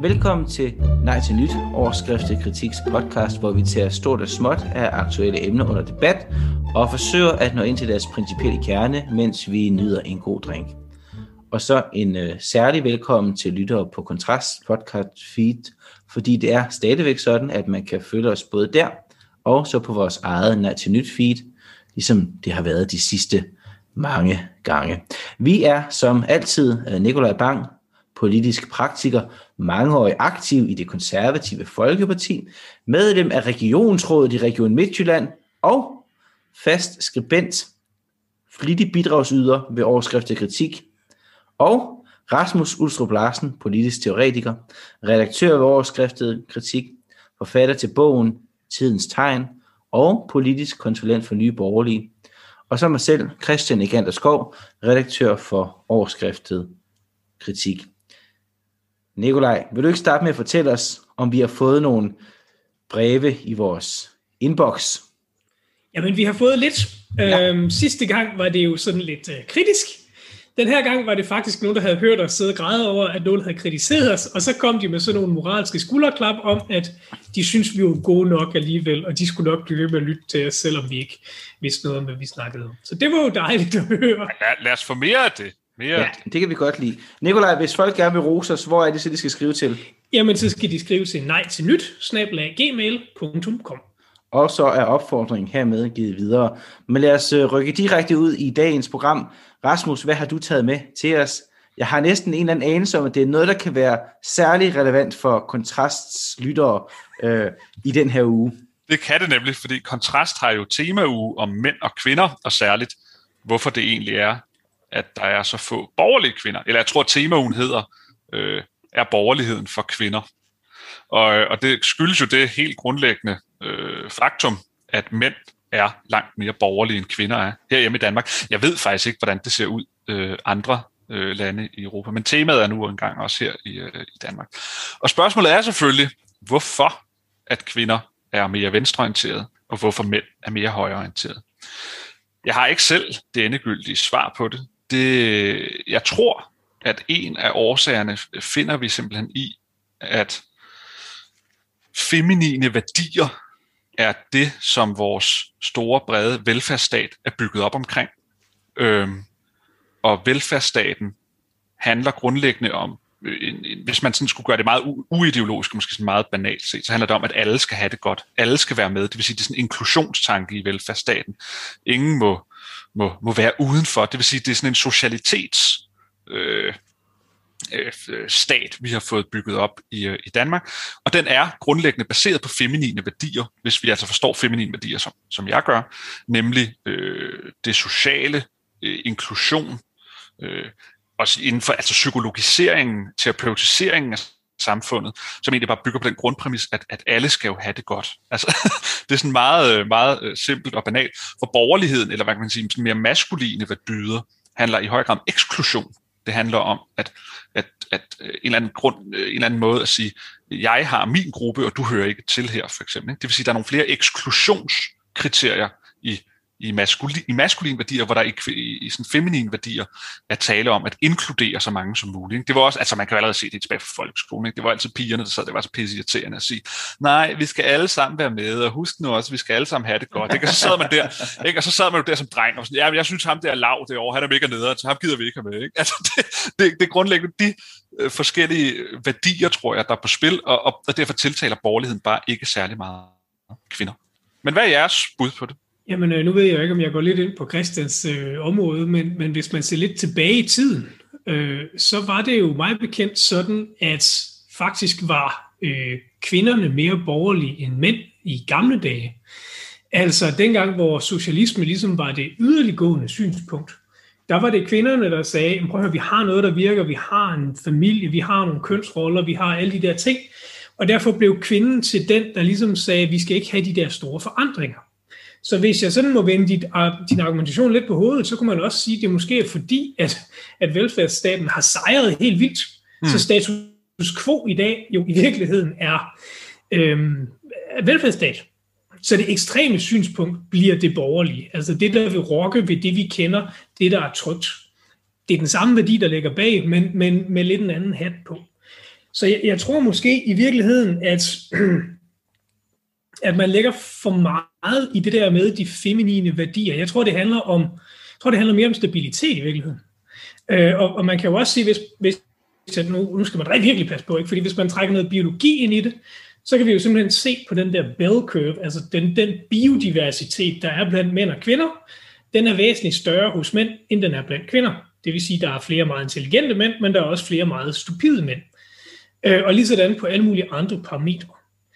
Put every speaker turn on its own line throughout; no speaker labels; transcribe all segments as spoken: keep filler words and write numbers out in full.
Velkommen til Nej til Nyt, overskriftet kritiks podcast, hvor vi tager stort og småt af aktuelle emner under debat og forsøger at nå ind til deres principielle kerne, mens vi nyder en god drink. Og så en uh, særlig velkommen til lyttere på Kontrast podcast feed, fordi det er stadigvæk sådan, at man kan følge os både der og så på vores eget Nej til Nyt feed, ligesom det har været de sidste mange gange. Vi er som altid Nikolaj Bang, politisk praktiker, mangeårig aktiv i det konservative Folkeparti, medlem af regionsrådet i Region Midtjylland og fast skribent, flittig bidragsyder ved overskriftet kritik, og Rasmus Ulstrup Larsen, politisk teoretiker, redaktør ved overskriftet kritik, forfatter til bogen Tidens Tegn og politisk konsulent for Nye Borgerlige, og så mig selv, Christian Egander Skov, redaktør for overskriftet kritik. Nikolaj, vil du ikke starte med at fortælle os, om vi har fået nogle breve i vores inbox?
Jamen, vi har fået lidt. Ja. Øhm, sidste gang var det jo sådan lidt øh, kritisk. Den her gang var det faktisk nogen, der havde hørt os sidde og græde over, at nogen havde kritiseret os, og så kom de med sådan nogle moralske skulderklap om, at de synes, vi var gode nok alligevel, og de skulle nok blive ved med at lytte til os, selvom vi ikke vidste noget om, hvad vi snakkede om. Så det var jo dejligt at høre.
Ja, lad os få mere af det. Mere.
Ja, det kan vi godt lide. Nikolaj, hvis folk gerne vil rose os, hvor er det så, de skal skrive til?
Jamen, så skal de skrive til nej til nyt snabel-a gmail punktum com.
Og så er opfordringen hermed givet videre. Men lad os rykke direkte ud i dagens program. Rasmus, hvad har du taget med til os? Jeg har næsten en eller anden anelse om, at det er noget, der kan være særlig relevant for Kontrasts lyttere øh, i den her uge.
Det kan det nemlig, fordi Kontrast har jo temauge om mænd og kvinder, og særligt hvorfor det egentlig er, at der er så få borgerlige kvinder. Eller jeg tror, at temaugen hedder, øh, er borgerligheden for kvinder. Og, og det skyldes jo det helt grundlæggende øh, faktum, at mænd er langt mere borgerlige end kvinder er herhjemme i Danmark. Jeg ved faktisk ikke, hvordan det ser ud øh, andre øh, lande i Europa, men temaet er nu engang også her i, øh, i Danmark. Og spørgsmålet er selvfølgelig, hvorfor at kvinder er mere venstreorienterede, og hvorfor mænd er mere højreorienterede. Jeg har ikke selv det endegyldige svar på det. det. Jeg tror, at en af årsagerne finder vi simpelthen i, at feminine værdier er det, som vores store, brede velfærdsstat er bygget op omkring. Øhm, og velfærdsstaten handler grundlæggende om, en, en, hvis man sådan skulle gøre det meget u- uideologisk, måske sådan meget banalt set, så handler det om, at alle skal have det godt. Alle skal være med. Det vil sige, det er sådan en inklusionstanke i velfærdsstaten. Ingen må, må, må være udenfor. Det vil sige, det er sådan en socialitets... Øh, stat, vi har fået bygget op i, i Danmark, og den er grundlæggende baseret på feminine værdier, hvis vi altså forstår feminine værdier, som, som jeg gør, nemlig øh, det sociale, øh, inklusion, øh, også inden for altså psykologiseringen, terapeutiseringen af samfundet, som egentlig bare bygger på den grundpræmis, at, at alle skal jo have det godt. Altså, det er sådan meget, meget simpelt og banalt. For borgerligheden, eller hvad kan man sige, sådan mere maskuline værdier, handler i høj grad om eksklusion. Det handler om, at, at, at en, eller anden grund, en eller anden måde at sige, jeg har min gruppe, og du hører ikke til her, for eksempel. Det vil sige, at der er nogle flere eksklusionskriterier i, i, maskulin, i maskuline værdier, hvor der i, i, i sådan feminine værdier er tale om at inkludere så mange som muligt. Det var også, altså man kan jo allerede se det tilbage fra folkeskolen. Ikke? Det var altid pigerne, der sad, det var så pisseirriterende at sige, nej, vi skal alle sammen være med, og husk nu også, vi skal alle sammen have det godt. Ikke? Og så sad man der, ikke? Og så sad man jo der som dreng, og sådan, ja, jeg synes ham der er lav det år, han er mega nederen, så ham gider vi ikke have med. Ikke? Altså, det, det, det er grundlæggende de øh, forskellige værdier, tror jeg, der er på spil, og, og, og derfor tiltaler borgerligheden bare ikke særlig meget kvinder. Men hvad er jeres bud på det?
Jamen, nu ved jeg ikke, om jeg går lidt ind på Christians øh, område, men, men hvis man ser lidt tilbage i tiden, øh, så var det jo meget bekendt sådan, at faktisk var øh, kvinderne mere borgerlige end mænd i gamle dage. Altså dengang, hvor socialisme ligesom var det yderliggående synspunkt, der var det kvinderne, der sagde, prøv at høre, vi har noget, der virker, vi har en familie, vi har nogle kønsroller, vi har alle de der ting, og derfor blev kvinden til den, der ligesom sagde, vi skal ikke have de der store forandringer. Så hvis jeg sådan må vende dit, din argumentation lidt på hovedet, så kunne man også sige, at det måske er fordi, at, at velfærdsstaten har sejret helt vildt. Mm. Så status quo i dag jo i virkeligheden er øhm, velfærdsstat. Så det ekstreme synspunkt bliver det borgerlige. Altså det, der vil rokke ved det, vi kender, det, der er trygt. Det er den samme værdi, der ligger bag, men, men med lidt en anden hat på. Så jeg, jeg tror måske i virkeligheden, at, at man lægger for meget i det der med de feminine værdier. Jeg tror, det handler om, jeg tror, det handler mere om stabilitet i virkeligheden. Øh, og, og man kan jo også sige, hvis, hvis nu, nu skal man virkelig passe på, ikke? Fordi hvis man trækker noget biologi ind i det, så kan vi jo simpelthen se på den der bell curve, altså den, den biodiversitet, der er blandt mænd og kvinder, den er væsentligt større hos mænd, end den er blandt kvinder. Det vil sige, at der er flere meget intelligente mænd, men der er også flere meget stupide mænd. Øh, og lige sådan på alle mulige andre parametre.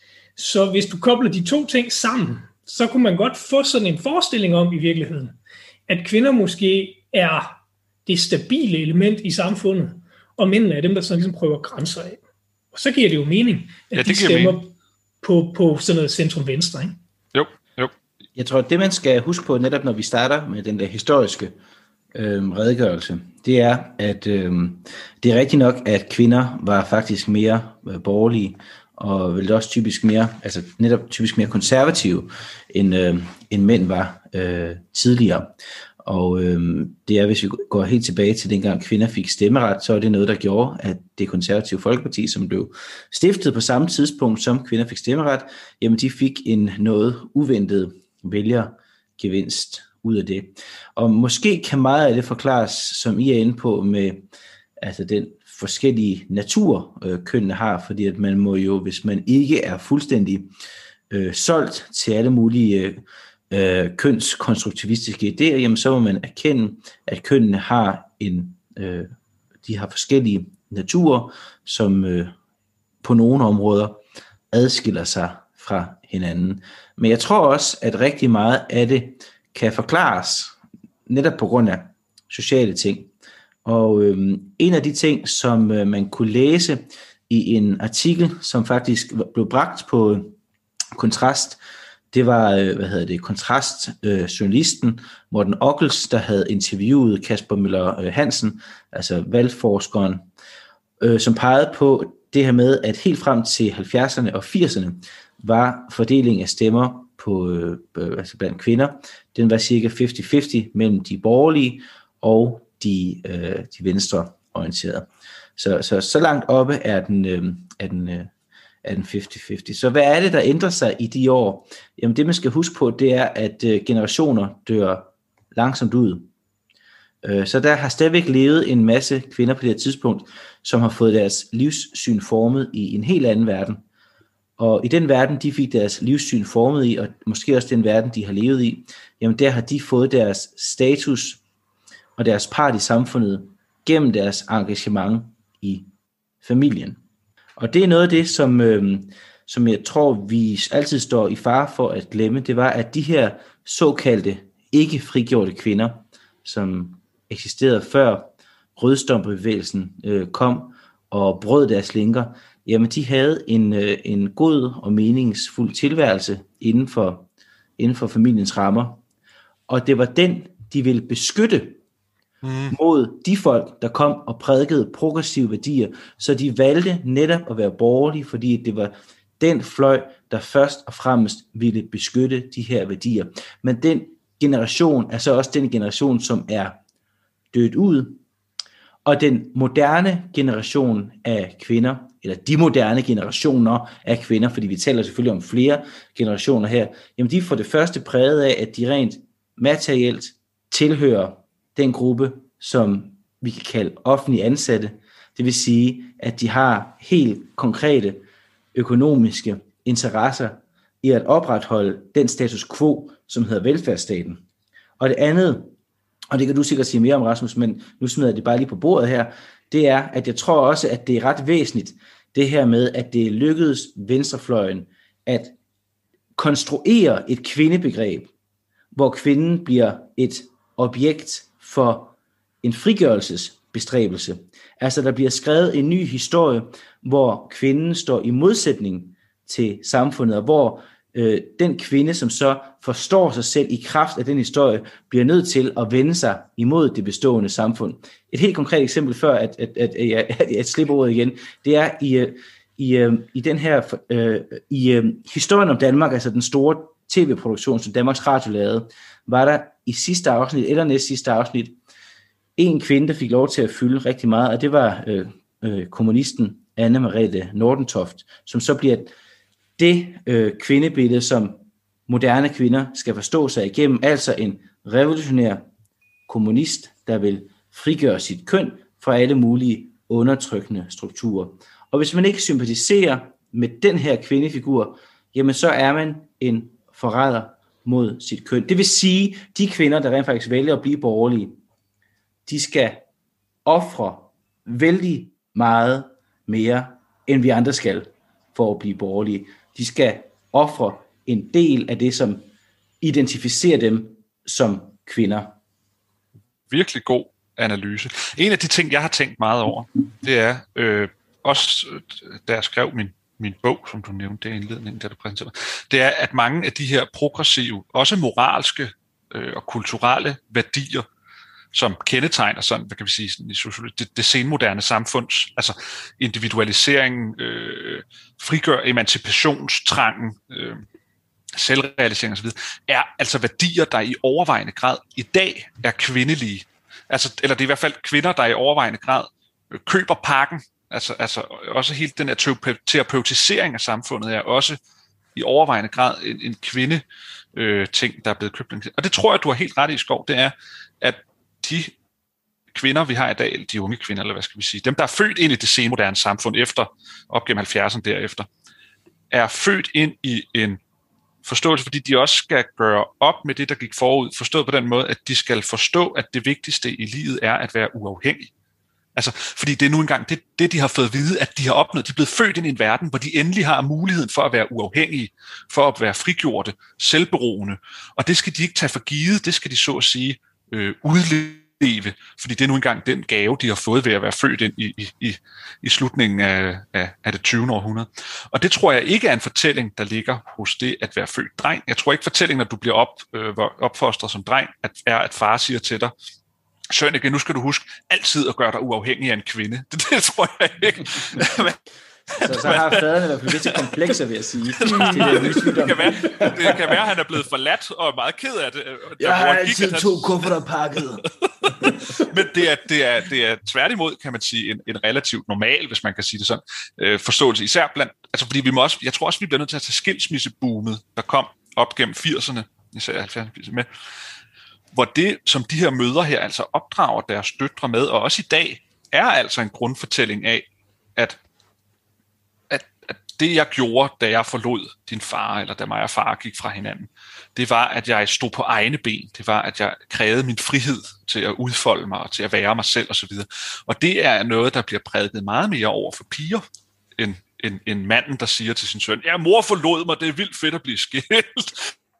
Så hvis du kobler de to ting sammen, så kunne man godt få sådan en forestilling om i virkeligheden, at kvinder måske er det stabile element i samfundet, og mændene er dem, der sådan ligesom prøver grænser af. Og så giver det jo mening, at ja, de stemmer på, på sådan noget centrum-venstre, ikke?
Jo, jo.
Jeg tror, at det man skal huske på netop, når vi starter med den der historiske øh, redegørelse, det er, at øh, det er rigtigt nok, at kvinder var faktisk mere øh, borgerlige, og vel også typisk mere, altså netop typisk mere konservative, end, øh, end mænd var øh, tidligere. Og øh, det er, hvis vi går helt tilbage til dengang kvinder fik stemmeret, så er det noget, der gjorde, at det konservative Folkeparti, som blev stiftet på samme tidspunkt, som kvinder fik stemmeret, jamen de fik en noget uventet vælgergevinst ud af det. Og måske kan meget af det forklares, som I er inde på, med altså den forskellige natur, øh, kønnene har, fordi at man må jo, hvis man ikke er fuldstændig øh, solgt til alle mulige øh, Øh, kønskonstruktivistiske idéer, jamen så må man erkende, at kønnene har en, øh, de har forskellige naturer, som øh, på nogle områder adskiller sig fra hinanden. Men jeg tror også, at rigtig meget af det kan forklares netop på grund af sociale ting. Og øh, en af de ting, som øh, man kunne læse i en artikel, som faktisk blev bragt på Kontrast, det var, hvad hedder det, kontrastjournalisten øh, Morten Ockels, der havde interviewet Kasper Møller øh, Hansen, altså valgforskeren, øh, som pegede på det her med, at helt frem til halvfjerdserne og firserne var fordelingen af stemmer på, øh, altså blandt kvinder, den var cirka halvtreds halvtreds mellem de borgerlige og de, øh, de venstreorienterede. Så, så, så langt oppe er den, øh, er den øh, er den halvtreds halvtreds. Så hvad er det, der ændrer sig i de år? Jamen det, man skal huske på, det er, at øh, generationer dør langsomt ud. Øh, så der har stadigvæk levet en masse kvinder på det her tidspunkt, som har fået deres livssyn formet i en helt anden verden. Og i den verden, de fik deres livssyn formet i, og måske også den verden, de har levet i, jamen der har de fået deres status og deres part i samfundet gennem deres engagement i familien. Og det er noget af det, som, øh, som jeg tror, vi altid står i fare for at glemme. Det var, at de her såkaldte ikke frigjorte kvinder, som eksisterede før rødstompebevægelsen øh, kom og brød deres lænker, jamen de havde en, øh, en god og meningsfuld tilværelse inden for, inden for familiens rammer. Og det var den, de ville beskytte Mm. mod de folk, der kom og prædikede progressive værdier, så de valgte netop at være borgerlige, fordi det var den fløj, der først og fremmest ville beskytte de her værdier. Men den generation er så også den generation, som er dødt ud, og den moderne generation af kvinder, eller de moderne generationer af kvinder, fordi vi taler selvfølgelig om flere generationer her, jamen de er for det første præget af, at de rent materielt tilhører den gruppe, som vi kan kalde offentlige ansatte. Det vil sige, at de har helt konkrete økonomiske interesser i at opretholde den status quo, som hedder velfærdsstaten. Og det andet, og det kan du sikkert sige mere om, Rasmus, men nu smider jeg det bare lige på bordet her, det er, at jeg tror også, at det er ret væsentligt, det her med, at det lykkedes venstrefløjen at konstruere et kvindebegreb, hvor kvinden bliver et objekt for en frigørelsesbestræbelse. Altså der bliver skrevet en ny historie, hvor kvinden står i modsætning til samfundet, og hvor øh, den kvinde, som så forstår sig selv i kraft af den historie, bliver nødt til at vende sig imod det bestående samfund. Et helt konkret eksempel før, at, at, at, at, at, at jeg slipper ordet igen, det er i, i, i den her øh, i øh, historien om Danmark, altså den store tv-produktion, som Danmarks Radio lavede, var der i sidste afsnit, eller næst sidste afsnit, en kvinde, der fik lov til at fylde rigtig meget, og det var øh, øh, kommunisten Anne Merete Nordentoft, som så bliver det øh, kvindebillede, som moderne kvinder skal forstå sig igennem, altså en revolutionær kommunist, der vil frigøre sit køn fra alle mulige undertrykkende strukturer. Og hvis man ikke sympatiserer med den her kvindefigur, jamen så er man en forræder mod sit køn. Det vil sige, de kvinder, der rent faktisk vælger at blive borgerlige, de skal ofre vældig meget mere, end vi andre skal, for at blive borgerlige. De skal ofre en del af det, som identificerer dem som kvinder.
Virkelig god analyse. En af de ting, jeg har tænkt meget over, det er øh, også, da jeg skrev min, min bog, som du nævnte, det er indledningen, da du præsenterede, det er, at mange af de her progressive, også moralske øh, og kulturelle værdier, som kendetegner sådan, hvad kan vi sige, sådan, i sociologi, det, det senmoderne samfunds, altså individualisering, øh, frigør emancipationstrangen, øh, selvrealisering osv., er altså værdier, der i overvejende grad i dag er kvindelige. Altså, eller det er i hvert fald kvinder, der i overvejende grad øh, køber pakken. Altså, altså også hele den her terapeutisering af samfundet er også i overvejende grad en, en kvinde øh, ting, der er blevet købt. Og det tror jeg, du har helt ret i, Skov, det er, at de kvinder, vi har i dag, eller de unge kvinder, eller hvad skal vi sige, dem, der er født ind i det senmoderne samfund efter, op gennem halvfjerdserne derefter, er født ind i en forståelse, fordi de også skal gøre op med det, der gik forud, forstået på den måde, at de skal forstå, at det vigtigste i livet er at være uafhængig. Altså, fordi det er nu engang det, det, de har fået at vide, at de har opnået. De er blevet født ind i en verden, hvor de endelig har muligheden for at være uafhængige, for at være frigjorte, selvberoende. Og det skal de ikke tage for givet, det skal de så at sige øh, udleve, fordi det er nu engang den gave, de har fået ved at være født ind i, i, i, i slutningen af, af, af det tyvende århundrede. Og det tror jeg ikke er en fortælling, der ligger hos det at være født dreng. Jeg tror ikke fortællingen, når du bliver op, øh, opfostret som dreng, at, er at far siger til dig, Sønneke, nu skal du huske altid at gøre dig uafhængig af en kvinde. Det, det tror jeg ikke.
Så, så har faderne i hvert fald visse komplekser, vil jeg sige. det,
det, kan være, det kan være, at han er blevet forladt og er meget ked af det.
Jeg har altid to kufferter pakket.
Men det er, det, er, det er tværtimod, kan man sige, en, en relativt normal, hvis man kan sige det sådan, øh, forståelse. Især blandt, altså fordi vi må også, jeg tror også, vi bliver nødt til at tage skilsmisseboomet, der kom op gennem firserne, især halvfjerdserne med, hvor det, som de her mødre her altså opdrager deres døtre med, og også i dag, er altså en grundfortælling af, at, at, at det, jeg gjorde, da jeg forlod din far, eller da mig og far gik fra hinanden, det var, at jeg stod på egne ben. Det var, at jeg krævede min frihed til at udfolde mig, og til at være mig selv osv. Og det er noget, der bliver prædiket meget mere over for piger, end, end, end manden, der siger til sin søn, ja, mor forlod mig, det er vildt fedt at blive skilt.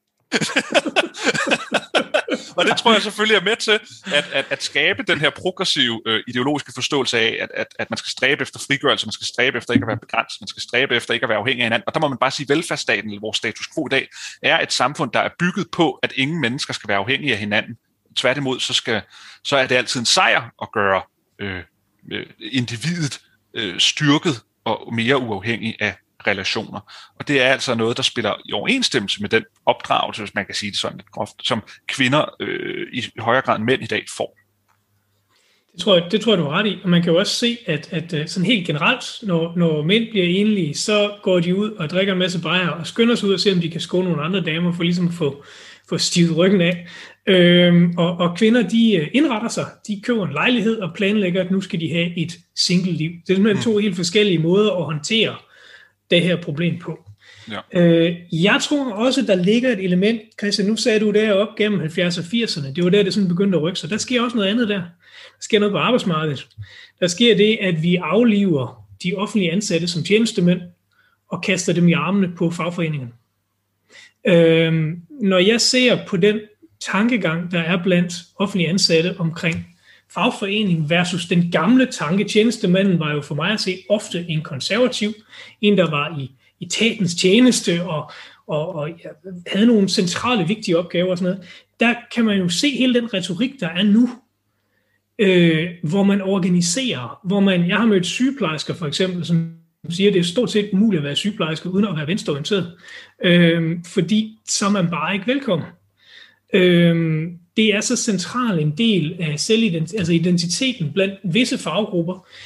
Og det tror jeg selvfølgelig er med til at, at, at skabe den her progressive øh, ideologiske forståelse af, at, at, at man skal stræbe efter frigørelse, man skal stræbe efter ikke at være begrænset, man skal stræbe efter ikke at være afhængig af hinanden. Og der må man bare sige, at velfærdsstaten, eller vores status quo i dag, er et samfund, der er bygget på, at ingen mennesker skal være afhængige af hinanden. Tværtimod, så, skal, så er det altid en sejr at gøre øh, individet øh, styrket og mere uafhængig af relationer. Og det er altså noget, der spiller i overensstemmelse med den opdragelse, hvis man kan sige det sådan lidt groft, som kvinder øh, i højere grad end mænd i dag får.
Det tror jeg, det tror jeg, du har ret i. Og man kan jo også se, at, at sådan helt generelt, når, når mænd bliver enlige, så går de ud og drikker en masse bajer og skynder sig ud og ser, om de kan skåne nogle andre damer for ligesom at få, få stivet ryggen af. Øhm, og, og kvinder, de indretter sig. De køber en lejlighed og planlægger, at nu skal de have et single-liv. Det er simpelthen to helt forskellige måder at håndtere det her problem på. Ja. Øh, jeg tror også, der ligger et element, Christian, nu sagde du deroppe gennem halvfjerdserne og firserne, det var der, det sådan begyndte at rykke sig. Der sker også noget andet der. Der sker noget på arbejdsmarkedet. Der sker det, at vi afliver de offentlige ansatte som tjenestemænd og kaster dem i armene på fagforeningerne. Øh, når jeg ser på den tankegang, der er blandt offentlige ansatte omkring fagforening versus den gamle tanke. Tjenestemanden var jo for mig at se ofte en konservativ, en der var i etatens tjeneste og, og, og ja, havde nogle centrale vigtige opgaver og sådan noget. Der kan man jo se hele den retorik, der er nu, øh, hvor man organiserer, hvor man, jeg har mødt sygeplejersker for eksempel, som siger, at det er stort set umuligt at være sygeplejerske uden at være venstreorienteret, øh, fordi så er man bare ikke velkommen. Øh, Det er så central en del af selvident- altså identiteten blandt visse faggrupper,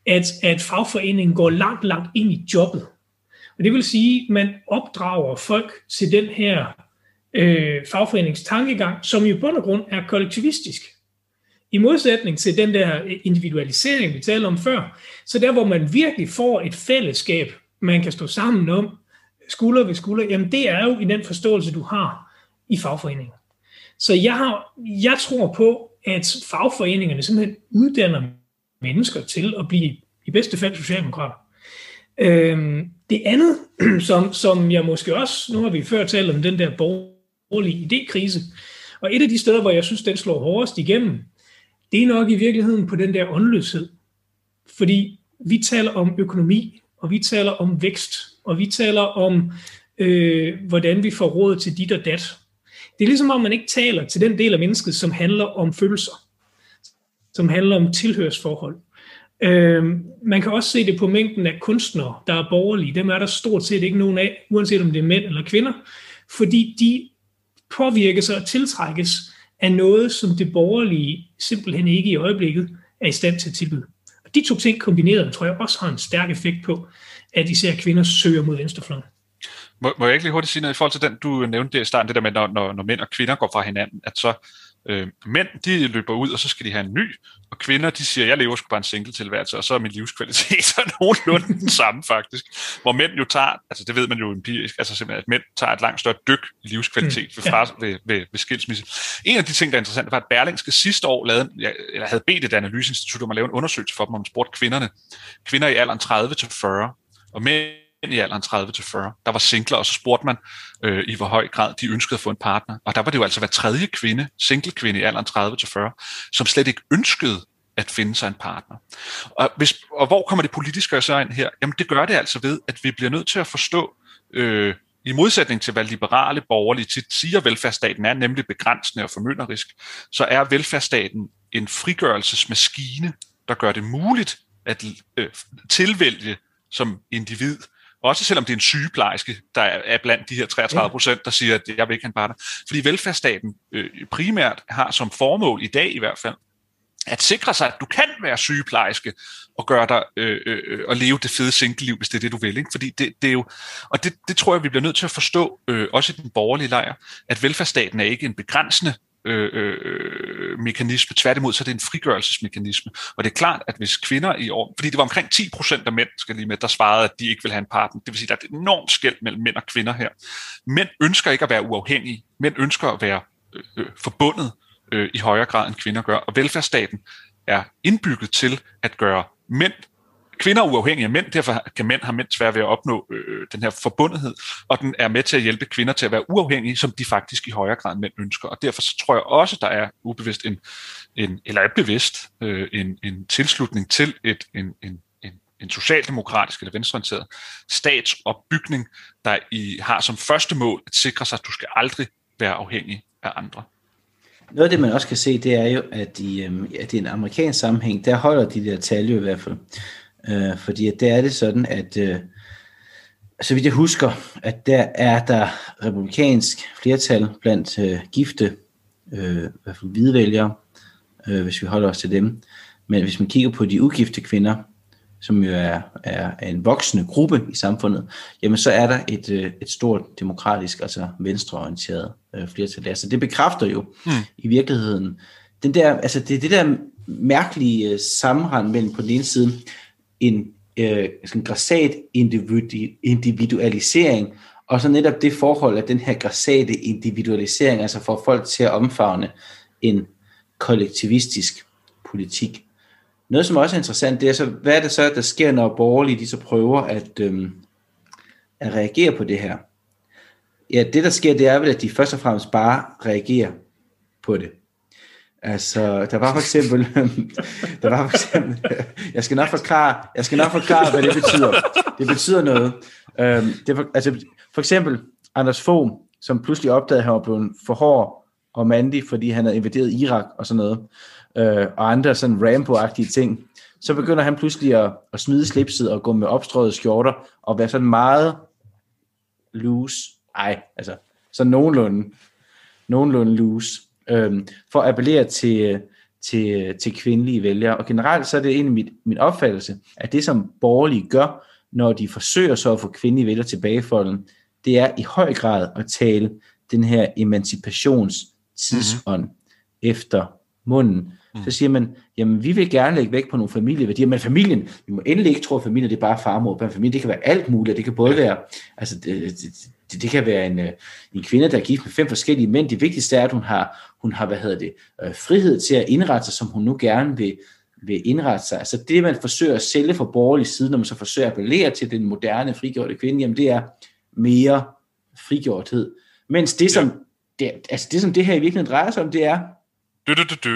at, at fagforeningen går langt, langt ind i jobbet. Og det vil sige, at man opdrager folk til den her øh, fagforeningstankegang, som i bund og grund er kollektivistisk. I modsætning til den der individualisering, vi talte om før, så der, hvor man virkelig får et fællesskab, man kan stå sammen om, skulder ved skulder, jamen det er jo i den forståelse, du har i fagforeningen. Så jeg, har, jeg tror på, at fagforeningerne simpelthen uddanner mennesker til at blive i bedste fald socialdemokrater. Øhm, det andet, som, som jeg måske også, nu har vi før talt om den der borgerlige idékrise, og et af de steder, hvor jeg synes, den slår hårdest igennem, det er nok i virkeligheden på den der åndløshed. Fordi vi taler om økonomi, og vi taler om vækst, og vi taler om, øh, hvordan vi får råd til dit og dat. Det er ligesom om, man ikke taler til den del af mennesket, som handler om følelser, som handler om tilhørsforhold. Øh, man kan også se det på mængden af kunstnere, der er borgerlige. Dem er der stort set ikke nogen af, uanset om det er mænd eller kvinder, fordi de påvirkes og tiltrækkes af noget, som det borgerlige simpelthen ikke i øjeblikket er i stand til at tilbyde. Og de to ting kombineret, tror jeg også har en stærk effekt på, at især kvinder søger mod venstrefløjen.
Må, må jeg ikke lige hurtigt sige noget i forhold til den, du nævnte i starten, det der med, når, når, når mænd og kvinder går fra hinanden, at så øh, mænd, de løber ud, og så skal de have en ny, og kvinder, de siger, jeg lever sgu bare en single-tilværelse, og så er min livskvalitet så nogenlunde den samme faktisk. Hvor mænd jo tager, altså det ved man jo empirisk, altså simpelthen, at mænd tager et langt større dyk i livskvalitet mm, ved, far, ja. ved, ved, ved skilsmisse. En af de ting, der er interessant, var, at Berlingske sidste år lavede, eller havde bedt et analyseinstitut om at lave en undersøgelse for dem, om spurgte kvinderne, kvinder i alderen tredive til fyrre, og mænd i alderen tredive til fyrre, der var singler, og så spurgte man øh, i hvor høj grad de ønskede at få en partner. Og der var det jo altså hver tredje kvinde, single kvinde i alderen tredive til fyrre, som slet ikke ønskede at finde sig en partner. Og, hvis, og hvor kommer det politiske så ind her? Jamen det gør det altså ved, at vi bliver nødt til at forstå, øh, i modsætning til hvad liberale borgerlige tit siger, velfærdsstaten er, nemlig begrænsende og formynderisk, så er velfærdsstaten en frigørelsesmaskine, der gør det muligt at øh, tilvælge som individ, også selvom det er en sygeplejerske, der er blandt de her treogtredive procent, der siger, at jeg vil ikke have en partner. Fordi velfærdsstaten øh, primært har som formål i dag i hvert fald, at sikre sig, at du kan være sygeplejerske og gøre dig øh, øh, og leve det fede single-liv, hvis det er det, du vil. Ikke? Fordi det, det er jo, og det, det tror jeg, vi bliver nødt til at forstå, øh, også i den borgerlige lejr, at velfærdsstaten er ikke en begrænsende Øh, øh, mekanisme. Tværtimod, så er det en frigørelsesmekanisme. Og det er klart, at hvis kvinder i år, fordi det var omkring ti procent af mænd, skal lige med, der svarede, at de ikke vil have en partner. Det vil sige, at der er et enormt skel mellem mænd og kvinder her. Mænd ønsker ikke at være uafhængige. Mænd ønsker at være øh, øh, forbundet øh, i højere grad, end kvinder gør. Og velfærdsstaten er indbygget til at gøre mænd kvinder er uafhængige af mænd, derfor kan mænd have mænd svært ved at opnå øh, den her forbundethed, og den er med til at hjælpe kvinder til at være uafhængige, som de faktisk i højere grad mænd ønsker. Og derfor så tror jeg også, der er ubevidst en, en eller er bevidst øh, en, en tilslutning til et, en, en, en, en socialdemokratisk eller venstreorienteret statsopbygning, der i, har som første mål at sikre sig, at du skal aldrig være afhængig af andre.
Noget af det, man også kan se, det er jo, at i, at i en amerikansk sammenhæng, der holder de der tal jo i hvert fald. Øh, fordi at der er det sådan, at øh, så vidt jeg husker, at der er der republikansk flertal blandt øh, gifte, øh, i hvert fald hvide vælgere, øh, hvis vi holder os til dem. Men hvis man kigger på de ugifte kvinder, som jo er, er en voksende gruppe i samfundet, jamen så er der et, et stort demokratisk, altså venstreorienteret øh, flertal der. Så det bekræfter jo mm. i virkeligheden, den der, altså det, det der mærkelige øh, sammenhæng mellem på den ene side en øh, sådan grassat individualisering, og så netop det forhold, at den her grassate individualisering, altså får folk til at omfavne en kollektivistisk politik. Noget, som også er interessant, det er så, hvad er det så, der sker, når borgerlige de så prøver at, øhm, at reagere på det her? Ja, det der sker, det er vel, at de først og fremmest bare reagerer på det. Altså, der var for eksempel, der var for eksempel, jeg skal nok forklare, jeg skal nok forklare, hvad det betyder. Det betyder noget. Øhm, det for, altså, for eksempel Anders Fogh, som pludselig opdagede, at han var blevet for hård og mandig, fordi han havde invaderet Irak og sådan noget. Øh, og andre sådan Rambo-agtige ting, så begynder han pludselig at, at smide slipset og gå med opstrøget skjorter og være sådan meget loose, ej, altså så nogenlunde, nogenlunde loose, øh, for at appellere til, til, til kvindelige vælgere. Og generelt så er det egentlig mit, min opfattelse, at det som borgerlige gør, når de forsøger så at få kvindelige vælgere tilbage for dem, det er i høj grad at tale den her emancipationstidsånd mm-hmm. efter munden. Mm. Så siger man, jamen vi vil gerne lægge væk på nogle familieværdier, men familien, vi må endelig ikke tro, at familien det er bare farmor og familie, det kan være alt muligt, det kan både være, altså det, det, det kan være en, en kvinde, der er gift med fem forskellige mænd, det vigtigste er, at hun har, hun har hvad hedder det, øh, frihed til at indrette sig, som hun nu gerne vil, vil indrette sig. Altså det, man forsøger at sælge fra borgerlig side, når man så forsøger at appellere til den moderne, frigjorte kvinde, jamen det er mere frigjorthed. Mens det, som, ja. det, altså det, som det her i virkeligheden drejer sig om, det er,
Du, du, du, du.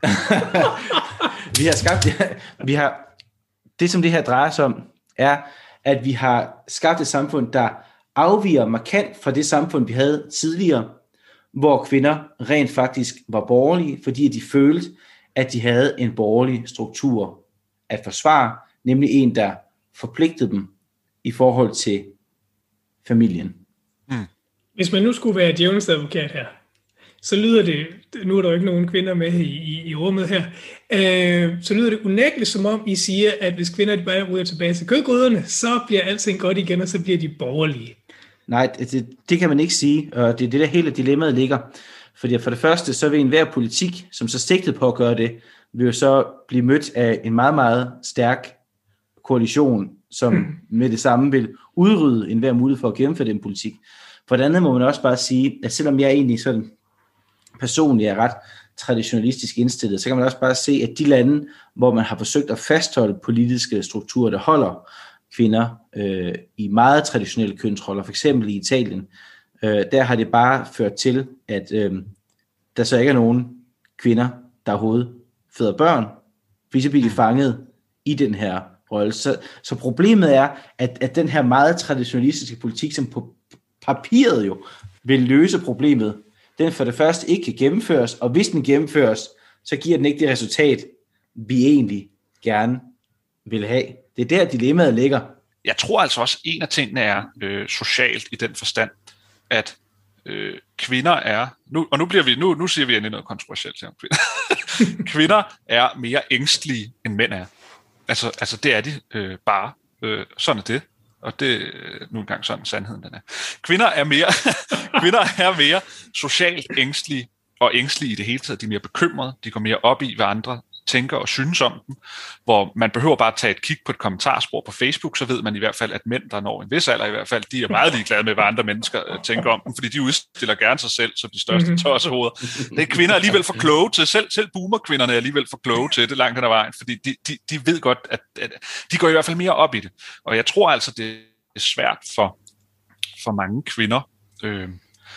vi har skabt, vi har, det som det her drejer sig om, er, at vi har skabt et samfund, der afviger markant fra det samfund, vi havde tidligere, hvor kvinder rent faktisk var borgerlige, fordi de følte, at de havde en borgerlig struktur at forsvare, nemlig en, der forpligtede dem i forhold til familien.
Mm. Hvis man nu skulle være djævelens advokat her, så lyder det, nu er der jo ikke nogen kvinder med i, i, i rummet her, øh, så lyder det unægteligt som om I siger, at hvis kvinder de bare ryger tilbage til kødgryderne, så bliver alting godt igen, og så bliver de borgerlige.
Nej, det, det kan man ikke sige, og det er det der hele dilemmaet ligger. Fordi for det første, så vil enhver politik, som så sigtede på at gøre det, vil jo så blive mødt af en meget, meget stærk koalition, som mm. med det samme vil udrydde enhver mulighed for at gennemføre den politik. For det andet må man også bare sige, at selvom jeg egentlig sådan personligt er ret traditionalistisk indstillet, så kan man også bare se, at de lande, hvor man har forsøgt at fastholde politiske strukturer, der holder kvinder øh, i meget traditionelle kønsroller, f.eks. i Italien, øh, der har det bare ført til, at øh, der så ikke er nogen kvinder, der overhovedet føder børn, fordi så bliver de fanget i den her rolle. Så, så problemet er, at, at den her meget traditionalistiske politik, som på papiret jo vil løse problemet, den for det første ikke kan gennemføres, og hvis den gennemføres, så giver den ikke det resultat, vi egentlig gerne vil have. Det er der dilemmaet ligger.
Jeg tror altså også, en af tingene er øh, socialt i den forstand, at øh, kvinder er, nu, og nu, bliver vi, nu, nu siger vi endelig noget kontroversielt her om kvinder. Kvinder er mere ængstlige, end mænd er. Altså, altså det er de øh, bare. Øh, sådan er det. Og det er nu engang sådan sandheden den er. Kvinder er mere, kvinder er mere socialt ængstlige, og ængstlige i det hele taget. De er mere bekymrede, de går mere op i, hvad andre tænker og synes om dem. Hvor man behøver bare at tage et kig på et kommentarspor på Facebook, så ved man i hvert fald, at mænd, der når en vis alder i hvert fald, de er meget ligeglade med, hvad andre mennesker tænker om dem, fordi de udstiller gerne sig selv som de største tossehoveder. Det er kvinder alligevel for kloge til, selv, selv boomerkvinderne er alligevel for kloge til det langt hen ad vejen, fordi de, de, de ved godt, at, at de går i hvert fald mere op i det. Og jeg tror altså, det er svært for, for mange kvinder, øh,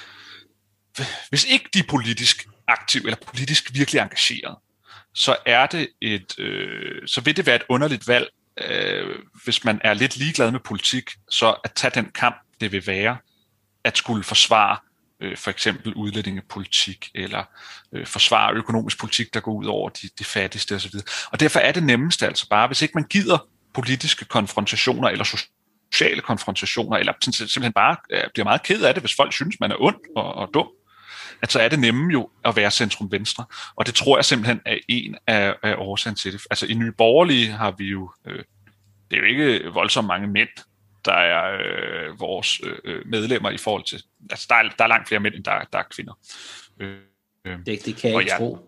hvis ikke de er politisk aktive eller politisk virkelig engageret, så er det et, øh, så vil det være et underligt valg, øh, hvis man er lidt ligeglad med politik, så at tage den kamp, det vil være, at skulle forsvare øh, for eksempel udlændingepolitik, eller øh, forsvare økonomisk politik, der går ud over de, de fattigste osv. Og derfor er det nemmeste altså bare, hvis ikke man gider politiske konfrontationer, eller sociale konfrontationer, eller simpelthen bare øh, bliver meget ked af det, hvis folk synes, man er ond og, og dum, at så er det nemme jo at være centrum venstre. Og det tror jeg simpelthen er en af, af årsagen til det. Altså i Nye Borgerlige har vi jo, øh, det er jo ikke voldsomt mange mænd, der er øh, vores øh, medlemmer i forhold til, altså der er, der er langt flere mænd, end der, der er kvinder. Øh,
øh, det, det kan jeg ikke jeg, tro.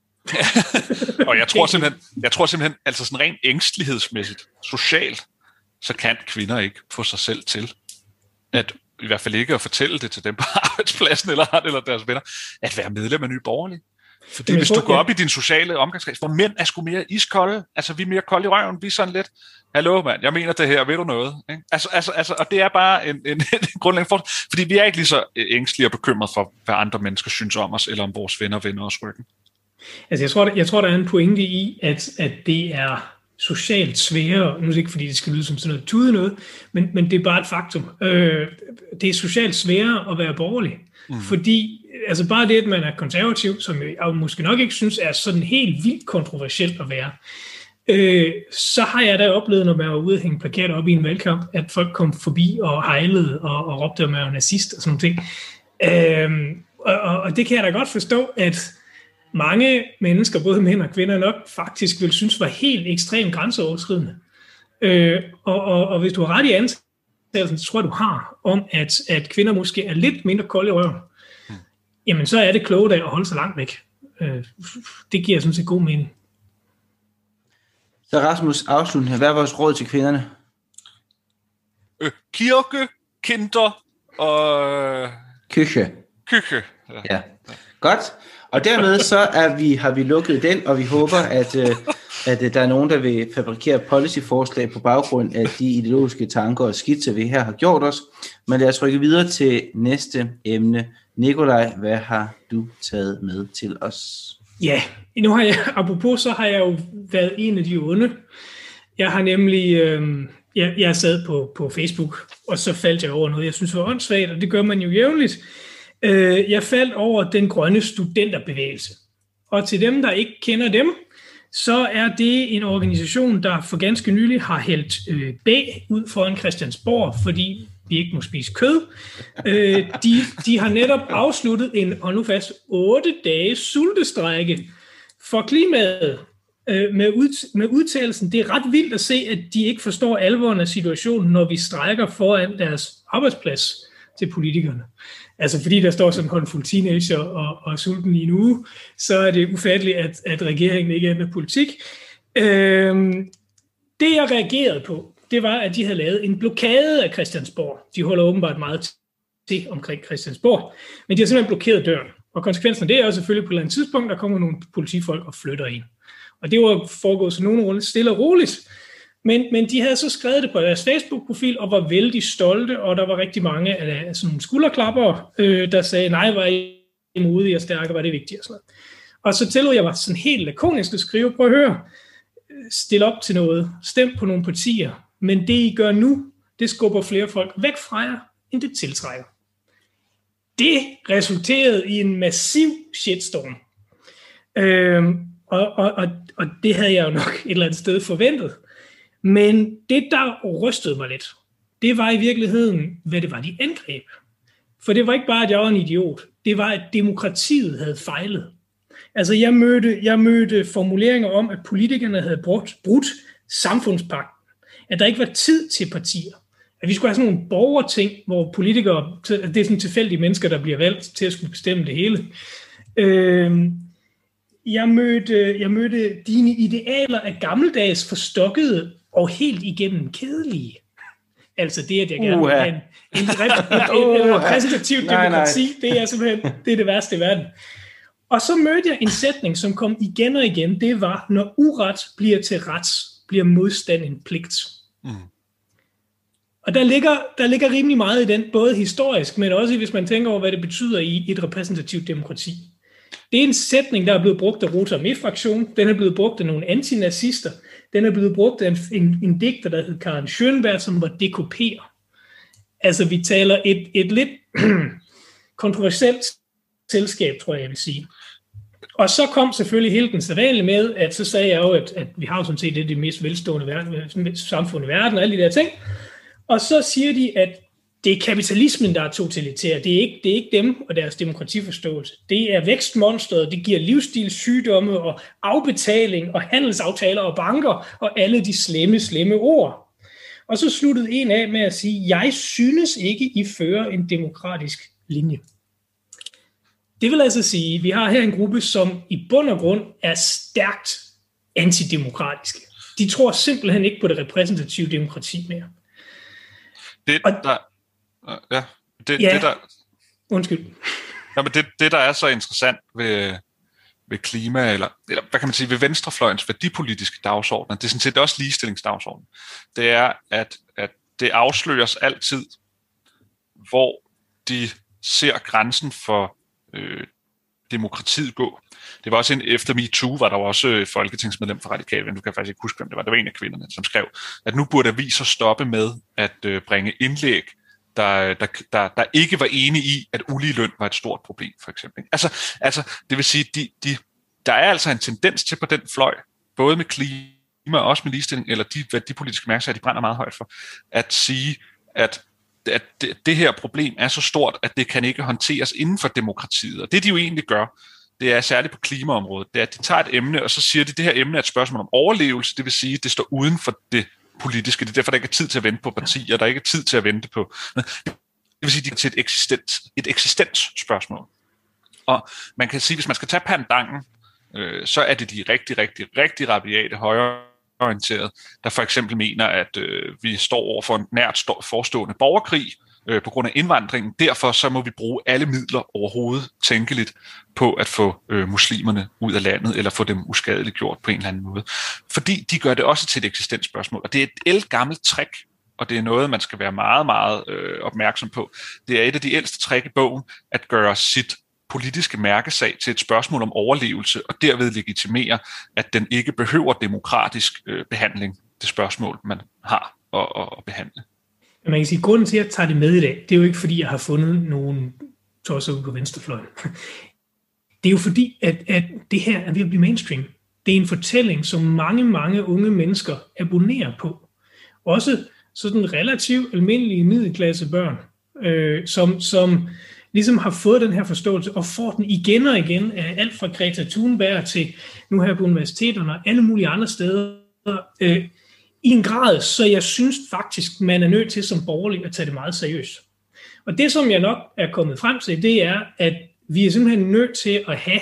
Og jeg tror simpelthen, jeg tror simpelthen, altså sådan rent ængstelighedsmæssigt, socialt, så kan kvinder ikke få sig selv til at i hvert fald ikke at fortælle det til dem på arbejdspladsen eller, eller deres venner, at være medlem af Nye Borgerlige. Fordi hvis du går op i din sociale omgangskreds, hvor mænd er sgu mere iskolde, altså vi er mere kolde i røven, vi er sådan lidt, hallo mand, jeg mener det her, ved du noget? Ikke? Altså, altså, altså, og det er bare en, en, en grundlæggende forskel, fordi vi er ikke lige så ængstelige og bekymrede for, hvad andre mennesker synes om os, eller om vores venner vender os ryggen.
Altså jeg tror, der, jeg tror, der er en pointe i, at, at det er socialt sværere, nu er det ikke fordi det skal lyde som sådan noget tude noget, men, men det er bare et faktum. Øh, det er socialt sværere at være borgerlig, mm. fordi altså bare det, at man er konservativ, som jeg måske nok ikke synes er sådan helt vildt kontroversielt at være, øh, så har jeg da oplevet, når man var ude og hænge plakater op i en valgkamp, at folk kom forbi og hejlede og, og råbte, at man var nazist og sådan noget ting. Øh, og, og det kan jeg da godt forstå, at mange mennesker, både mænd og kvinder nok, faktisk vil synes var helt ekstremt grænseoverskridende. Øh, og, og, og hvis du har ret i antagelsen, så tror jeg, du har, om at, at kvinder måske er lidt mindre kolde i røven, mm. jamen så er det klogt at holde sig langt væk. Øh, det giver sådan set god mening.
Så Rasmus, afsluttende, hvad er vores råd til kvinderne?
Øh, kirke, kinder og...
Køkke.
Køkke.
Ja. Ja. Godt. Og dermed så er vi, har vi lukket den, og vi håber, at, at der er nogen, der vil fabrikere policyforslag på baggrund af de ideologiske tanker og skitser, vi her har gjort os. Men lad os rykke videre til næste emne. Nikolaj, hvad har du taget med til os?
Ja, nu har jeg, apropos, så har jeg jo været en af de onde. Jeg har nemlig, øh, jeg, jeg sad på, på Facebook, og så faldt jeg over noget, jeg synes var åndssvagt, og det gør man jo jævnligt. Øh, jeg faldt over den grønne studenterbevægelse. Og til dem, der ikke kender dem, så er det en organisation, der for ganske nylig har hældt øh, bag ud foran Christiansborg, fordi vi ikke må spise kød. Øh, de, de har netop afsluttet en, og nu fast, otte dage sultestrække for klimaet øh, med, ud, med udtalelsen. Det er ret vildt at se, at de ikke forstår alvoren af situationen, når vi strækker foran deres arbejdsplads til politikerne. Altså fordi der står sådan en håndfuld teenager og, og sulten i en uge, så er det ufatteligt, at, at regeringen ikke ændrer politik. Øh, det jeg reagerede på, det var, at de havde lavet en blokade af Christiansborg. De holder åbenbart meget til omkring Christiansborg, men de har simpelthen blokeret døren. Og konsekvensen af det er jo selvfølgelig på et eller andet tidspunkt, der kommer nogle politifolk og flytter ind. Og det var foregået så nogenlunde stille og roligt. Men, men de havde så skrevet det på deres Facebook-profil og var vældig stolte, og der var rigtig mange af sådan nogle skulderklapper, øh, der sagde, nej, var I modige og stærke, var det vigtigt og sådan noget. Og så tillod jeg mig sådan helt lakonisk at skrive, prøv at høre, stil op til noget, stem på nogle partier, men det I gør nu, det skubber flere folk væk fra jer, end det tiltrækker. Det resulterede i en massiv shitstorm. Øhm, og, og, og, og det havde jeg jo nok et eller andet sted forventet. Men det, der rystede mig lidt, det var i virkeligheden, hvad det var, de angreb. For det var ikke bare, at jeg var en idiot. Det var, at demokratiet havde fejlet. Altså, jeg mødte, jeg mødte formuleringer om, at politikerne havde brugt, brudt samfundspagten. At der ikke var tid til partier. At vi skulle have sådan nogle borgerting, hvor politikere, det er sådan tilfældige mennesker, der bliver valgt til at skulle bestemme det hele. Øh, jeg, mødte, jeg mødte dine idealer af gammeldags forstokkede og helt igennem kedelige. Altså det, at jeg gerne vil have en, en, en, en repræsentativ demokrati, det er simpelthen det, er det værste i verden. Og så mødte jeg en sætning, som kom igen og igen. Det var, når uret bliver til ret, bliver modstand en pligt. Mm. Og der ligger, der ligger rimelig meget i den, både historisk, men også hvis man tænker over, hvad det betyder i et repræsentativt demokrati. Det er en sætning, der er blevet brugt af Roter Med-fraktionen. Den er blevet brugt af nogle antinazister. Den er blevet brugt af en, en, en digter, der hed Karen Schönberg, som var D K P'er. Altså, vi taler et, et lidt kontroversielt selskab, tror jeg, jeg vil sige. Og så kom selvfølgelig hele den sædvanlige med, at så sagde jeg jo, at, at vi har jo sådan set det, det mest velstående verden, samfund i verden og alle de der ting. Og så siger de, at det er kapitalismen, der er totalitær. Det er ikke, det er ikke dem og deres demokratiforståelse. Det er vækstmonstret, det giver livsstilssygdomme og afbetaling og handelsaftaler og banker og alle de slemme, slemme ord. Og så sluttede en af med at sige, jeg synes ikke, I fører en demokratisk linje. Det vil altså sige, at vi har her en gruppe, som i bund og grund er stærkt antidemokratiske. De tror simpelthen ikke på det repræsentative demokrati mere.
Det, der, ja, det,
ja,
det der,
undskyld.
Jamen det, det, der er så interessant ved, ved klima, eller, eller hvad kan man sige, ved venstrefløjens værdipolitiske dagsorden, det er sådan set også ligestillingsdagsorden, det er, at, at det afsløres altid, hvor de ser grænsen for øh, demokratiet gå. Det var også en, efter MeToo var der også et folketingsmedlem fra Radikale, men du kan faktisk ikke huske, hvem det var. Det var en af kvinderne, som skrev, at nu burde aviser stoppe med at øh, bringe indlæg, der, der, der, der ikke var enige i, at ulige løn var et stort problem, for eksempel. Altså, altså det vil sige, de, de, der er altså en tendens til på den fløj, både med klima og også med ligestilling, eller de værdipolitiske mærkesager, de brænder meget højt for, at sige, at at det, det her problem er så stort, at det kan ikke håndteres inden for demokratiet. Og det de jo egentlig gør, det det er særligt på klimaområdet, det er, at de tager et emne, og så siger de, at det her emne er et spørgsmål om overlevelse, det vil sige, at det står uden for det politiske. Det er derfor, der ikke er tid til at vente på partier, der er ikke tid til at vente på. Det vil sige, at de er til et, eksistens, et eksistensspørgsmål. Og man kan sige, hvis man skal tage pandangen, øh, så er det de rigtig, rigtig, rigtig rabiate højreorienterede, der for eksempel mener, at øh, vi står over for en nært forestående borgerkrig øh, på grund af indvandringen. Derfor så må vi bruge alle midler overhovedet tænkeligt på at få øh, muslimerne ud af landet, eller få dem uskadeligt gjort på en eller anden måde. Fordi de gør det også til et eksistensspørgsmål, og det er et ældgammelt trick, og det er noget, man skal være meget, meget øh, opmærksom på. Det er et af de ældste trick i bogen, at gøre sit politiske mærkesag til et spørgsmål om overlevelse, og derved legitimere, at den ikke behøver demokratisk øh, behandling, det spørgsmål, man har at, at, at behandle.
Man kan sige, at grunden til, at jeg tager det med i dag, det er jo ikke, fordi jeg har fundet nogen tosser ud på venstrefløjen. Det er jo fordi, at, at det her er ved at blive mainstream. Det er en fortælling, som mange, mange unge mennesker abonnerer på. Også sådan relativt almindelige middelklasse børn, øh, som, som ligesom har fået den her forståelse, og får den igen og igen af alt fra Greta Thunberg til nu her på universiteterne og alle mulige andre steder, øh, i en grad, så jeg synes faktisk, man er nødt til som borgerlig at tage det meget seriøst. Og det, som jeg nok er kommet frem til, det er, at vi er simpelthen nødt til at have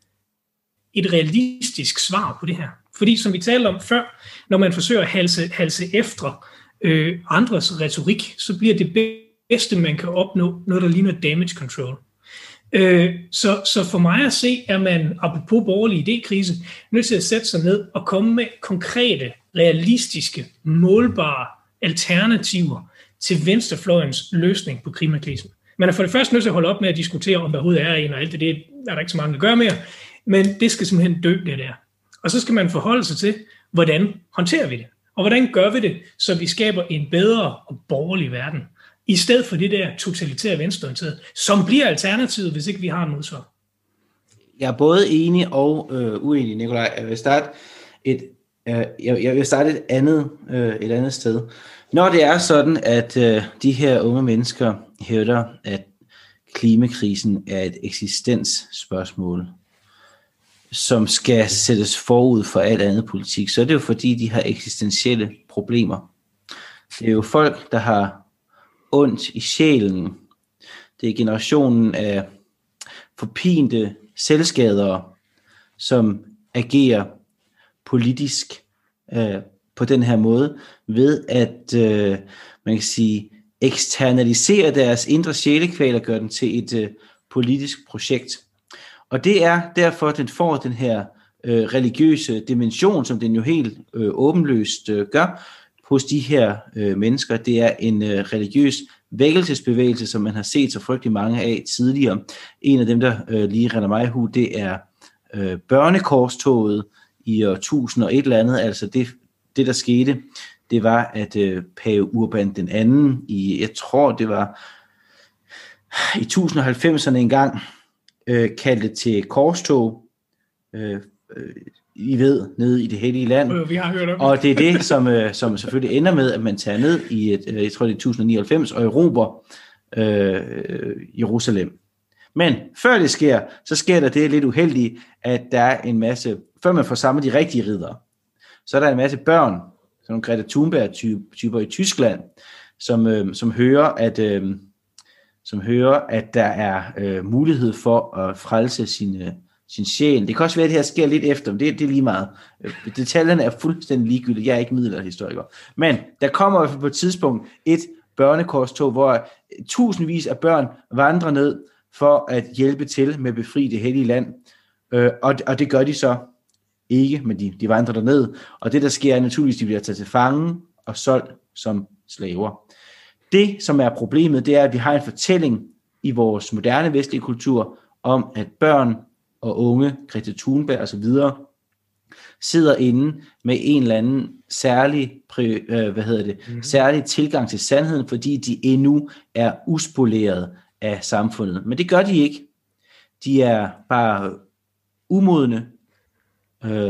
et realistisk svar på det her. Fordi som vi talte om før, når man forsøger at halse, halse efter øh, andres retorik, så bliver det bedste, man kan opnå, noget der ligner damage control. Øh, så, så for mig at se, er man, apropos borgerlig idékrise, nødt til at sætte sig ned og komme med konkrete, realistiske, målbare alternativer til venstrefløjens løsning på klimakrisen. Man er for det første nødt til at holde op med at diskutere, om der overhovedet er en, og alt det, det er der ikke så mange, der gør mere, men det skal simpelthen dø, det der. Og så skal man forholde sig til, hvordan håndterer vi det? Og hvordan gør vi det, så vi skaber en bedre og borgerlig verden, i stedet for det der totalitære venstreorienterede, som bliver alternativet, hvis ikke vi har en modsvar.
Jeg er både enig og øh, uenig, Nikolaj. Jeg vil starte et, øh, jeg, jeg vil starte et andet, øh, et andet sted. Når det er sådan, at øh, de her unge mennesker hævder, at klimakrisen er et eksistensspørgsmål, som skal sættes forud for alt andet politik, så er det jo fordi, de har eksistentielle problemer. Det er jo folk, der har ondt i sjælen. Det er generationen af forpinte selvskadere, som agerer politisk øh, på den her måde, ved at øh, man kan sige, eksternalisere deres indre sjælekval og gøre den til et øh, politisk projekt. Og det er derfor, at den får den her øh, religiøse dimension, som den jo helt øh, åbenløst øh, gør hos de her øh, mennesker. Det er en øh, religiøs vækkelsesbevægelse, som man har set så frygtelig mange af tidligere. En af dem, der øh, lige render mig i hu, det er øh, børnekorstoget i år tusind og et eller andet. Altså det, det der skete, det var, at øh, pave Urban den anden, i, jeg tror det var i tusind og halvfemserne engang, øh, kaldte til korstog, øh, øh, I ved, nede i det hellige land.
Øh, vi har hørt om.
Og det er det, som, øh, som selvfølgelig ender med, at man tager ned i, et, øh, jeg tror det er tusind og nioghalvfems, og erobrer øh, Jerusalem. Men før det sker, så sker der det lidt uheldige, at der er en masse, før man får samlet de rigtige riddere, så er der en masse børn, sådan nogle Greta Thunberg-typer i Tyskland, som, øh, som hører, at øh, som hører, at der er øh, mulighed for at frelse sin, sin sjæl. Det kan også være, at det her sker lidt efter, men det, det er lige meget. Detaljerne er fuldstændig ligegyldige. Jeg er ikke middelalderhistoriker. Men der kommer på et tidspunkt et børnekorstog, hvor tusindvis af børn vandrer ned for at hjælpe til med at befri det hellige land. Øh, og, og det gør de så ikke, men de, de vandrer derned. Og det, der sker, er naturligvis, de bliver taget til fange og solgt som slaver. Det, som er problemet, det er, at vi har en fortælling i vores moderne vestlige kultur om, at børn og unge, Greta Thunberg og så videre, sidder inde med en eller anden særlig, øh, hvad hedder det, mm-hmm. særlig tilgang til sandheden, fordi de endnu er uspoleret af samfundet. Men det gør de ikke. De er bare umodne, øh,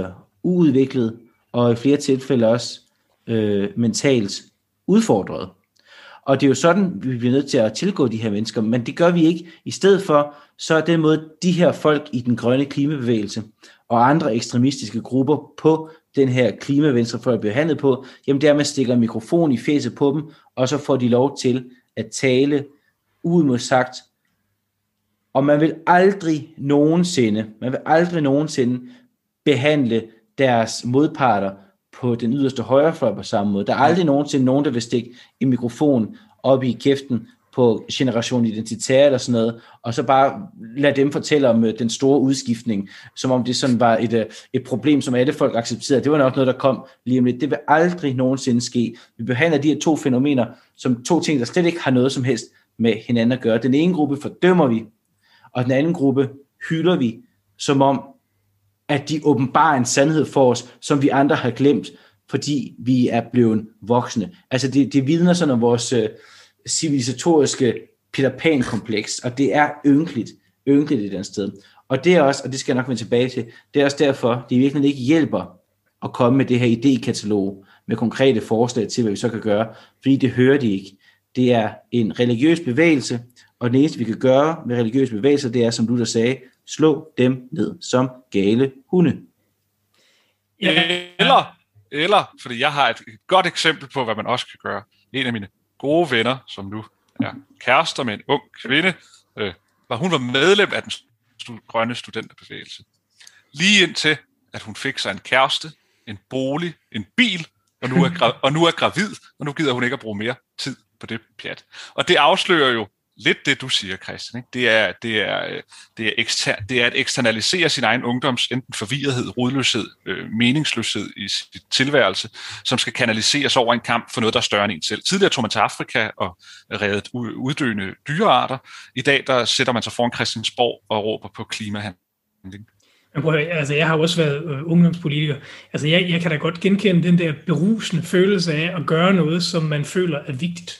uudviklede og i flere tilfælde også øh, mentalt udfordret. Og det er jo sådan, vi bliver nødt til at tilgå de her mennesker, men det gør vi ikke. I stedet for, så er den måde, de her folk i den grønne klimabevægelse og andre ekstremistiske grupper på den her klimavenstrefløj bliver handlet på, jamen det er, at man stikker en mikrofon i fæset på dem, og så får de lov til at tale uimodsagt. Og man vil aldrig nogensinde, man vil aldrig nogensinde behandle deres modparter på den yderste højrefløj på samme måde. Der er aldrig nogensinde nogen, der vil stikke en mikrofon op i kæften på Generation Identitær eller sådan noget, og så bare lade dem fortælle om den store udskiftning, som om det sådan var et, et problem, som alle folk accepterede. Det var nok noget, der kom lige om lidt. Det vil aldrig nogensinde ske. Vi behandler de her to fænomener som to ting, der slet ikke har noget som helst med hinanden at gøre. Den ene gruppe fordømmer vi, og den anden gruppe hylder vi, som om, at de åbenbarer en sandhed for os, som vi andre har glemt, fordi vi er blevet voksne. Altså det, det vidner sådan om vores øh, civilisatoriske Peter Pan-kompleks, og det er ynkeligt, ynkeligt et andet sted. Og det er også, og det skal jeg nok vende tilbage til, det er også derfor, det virkelig ikke hjælper at komme med det her idékatalog, med konkrete forslag til, hvad vi så kan gøre, fordi det hører de ikke. Det er en religiøs bevægelse, og det eneste, vi kan gøre med religiøse bevægelser, det er, som Luther sagde, slå dem ned som gale hunde.
Eller, eller, fordi jeg har et godt eksempel på, hvad man også kan gøre. En af mine gode venner, som nu er kærester med en ung kvinde, øh, var hun var medlem af den stu- grønne studenterbevægelse. Lige indtil, at hun fik sig en kæreste, en bolig, en bil, og nu er, gra- og nu er gravid, og nu gider hun ikke at bruge mere tid på det pjat. Og det afslører jo lidt det, du siger, Christian. Ikke? Det, er, det, er, det, er ekster, det er at eksternalisere sin egen ungdoms enten forvirrethed, rodløshed, øh, meningsløshed i sit tilværelse, som skal kanaliseres over en kamp for noget, der er større end en selv. Tidligere tog man til Afrika og reddede uddøende dyrearter. I dag der sætter man sig foran Christiansborg og råber på klimahandling.
Altså, jeg har også været øh, ungdomspolitiker. Altså, jeg, jeg kan da godt genkende den der berusende følelse af at gøre noget, som man føler er vigtigt.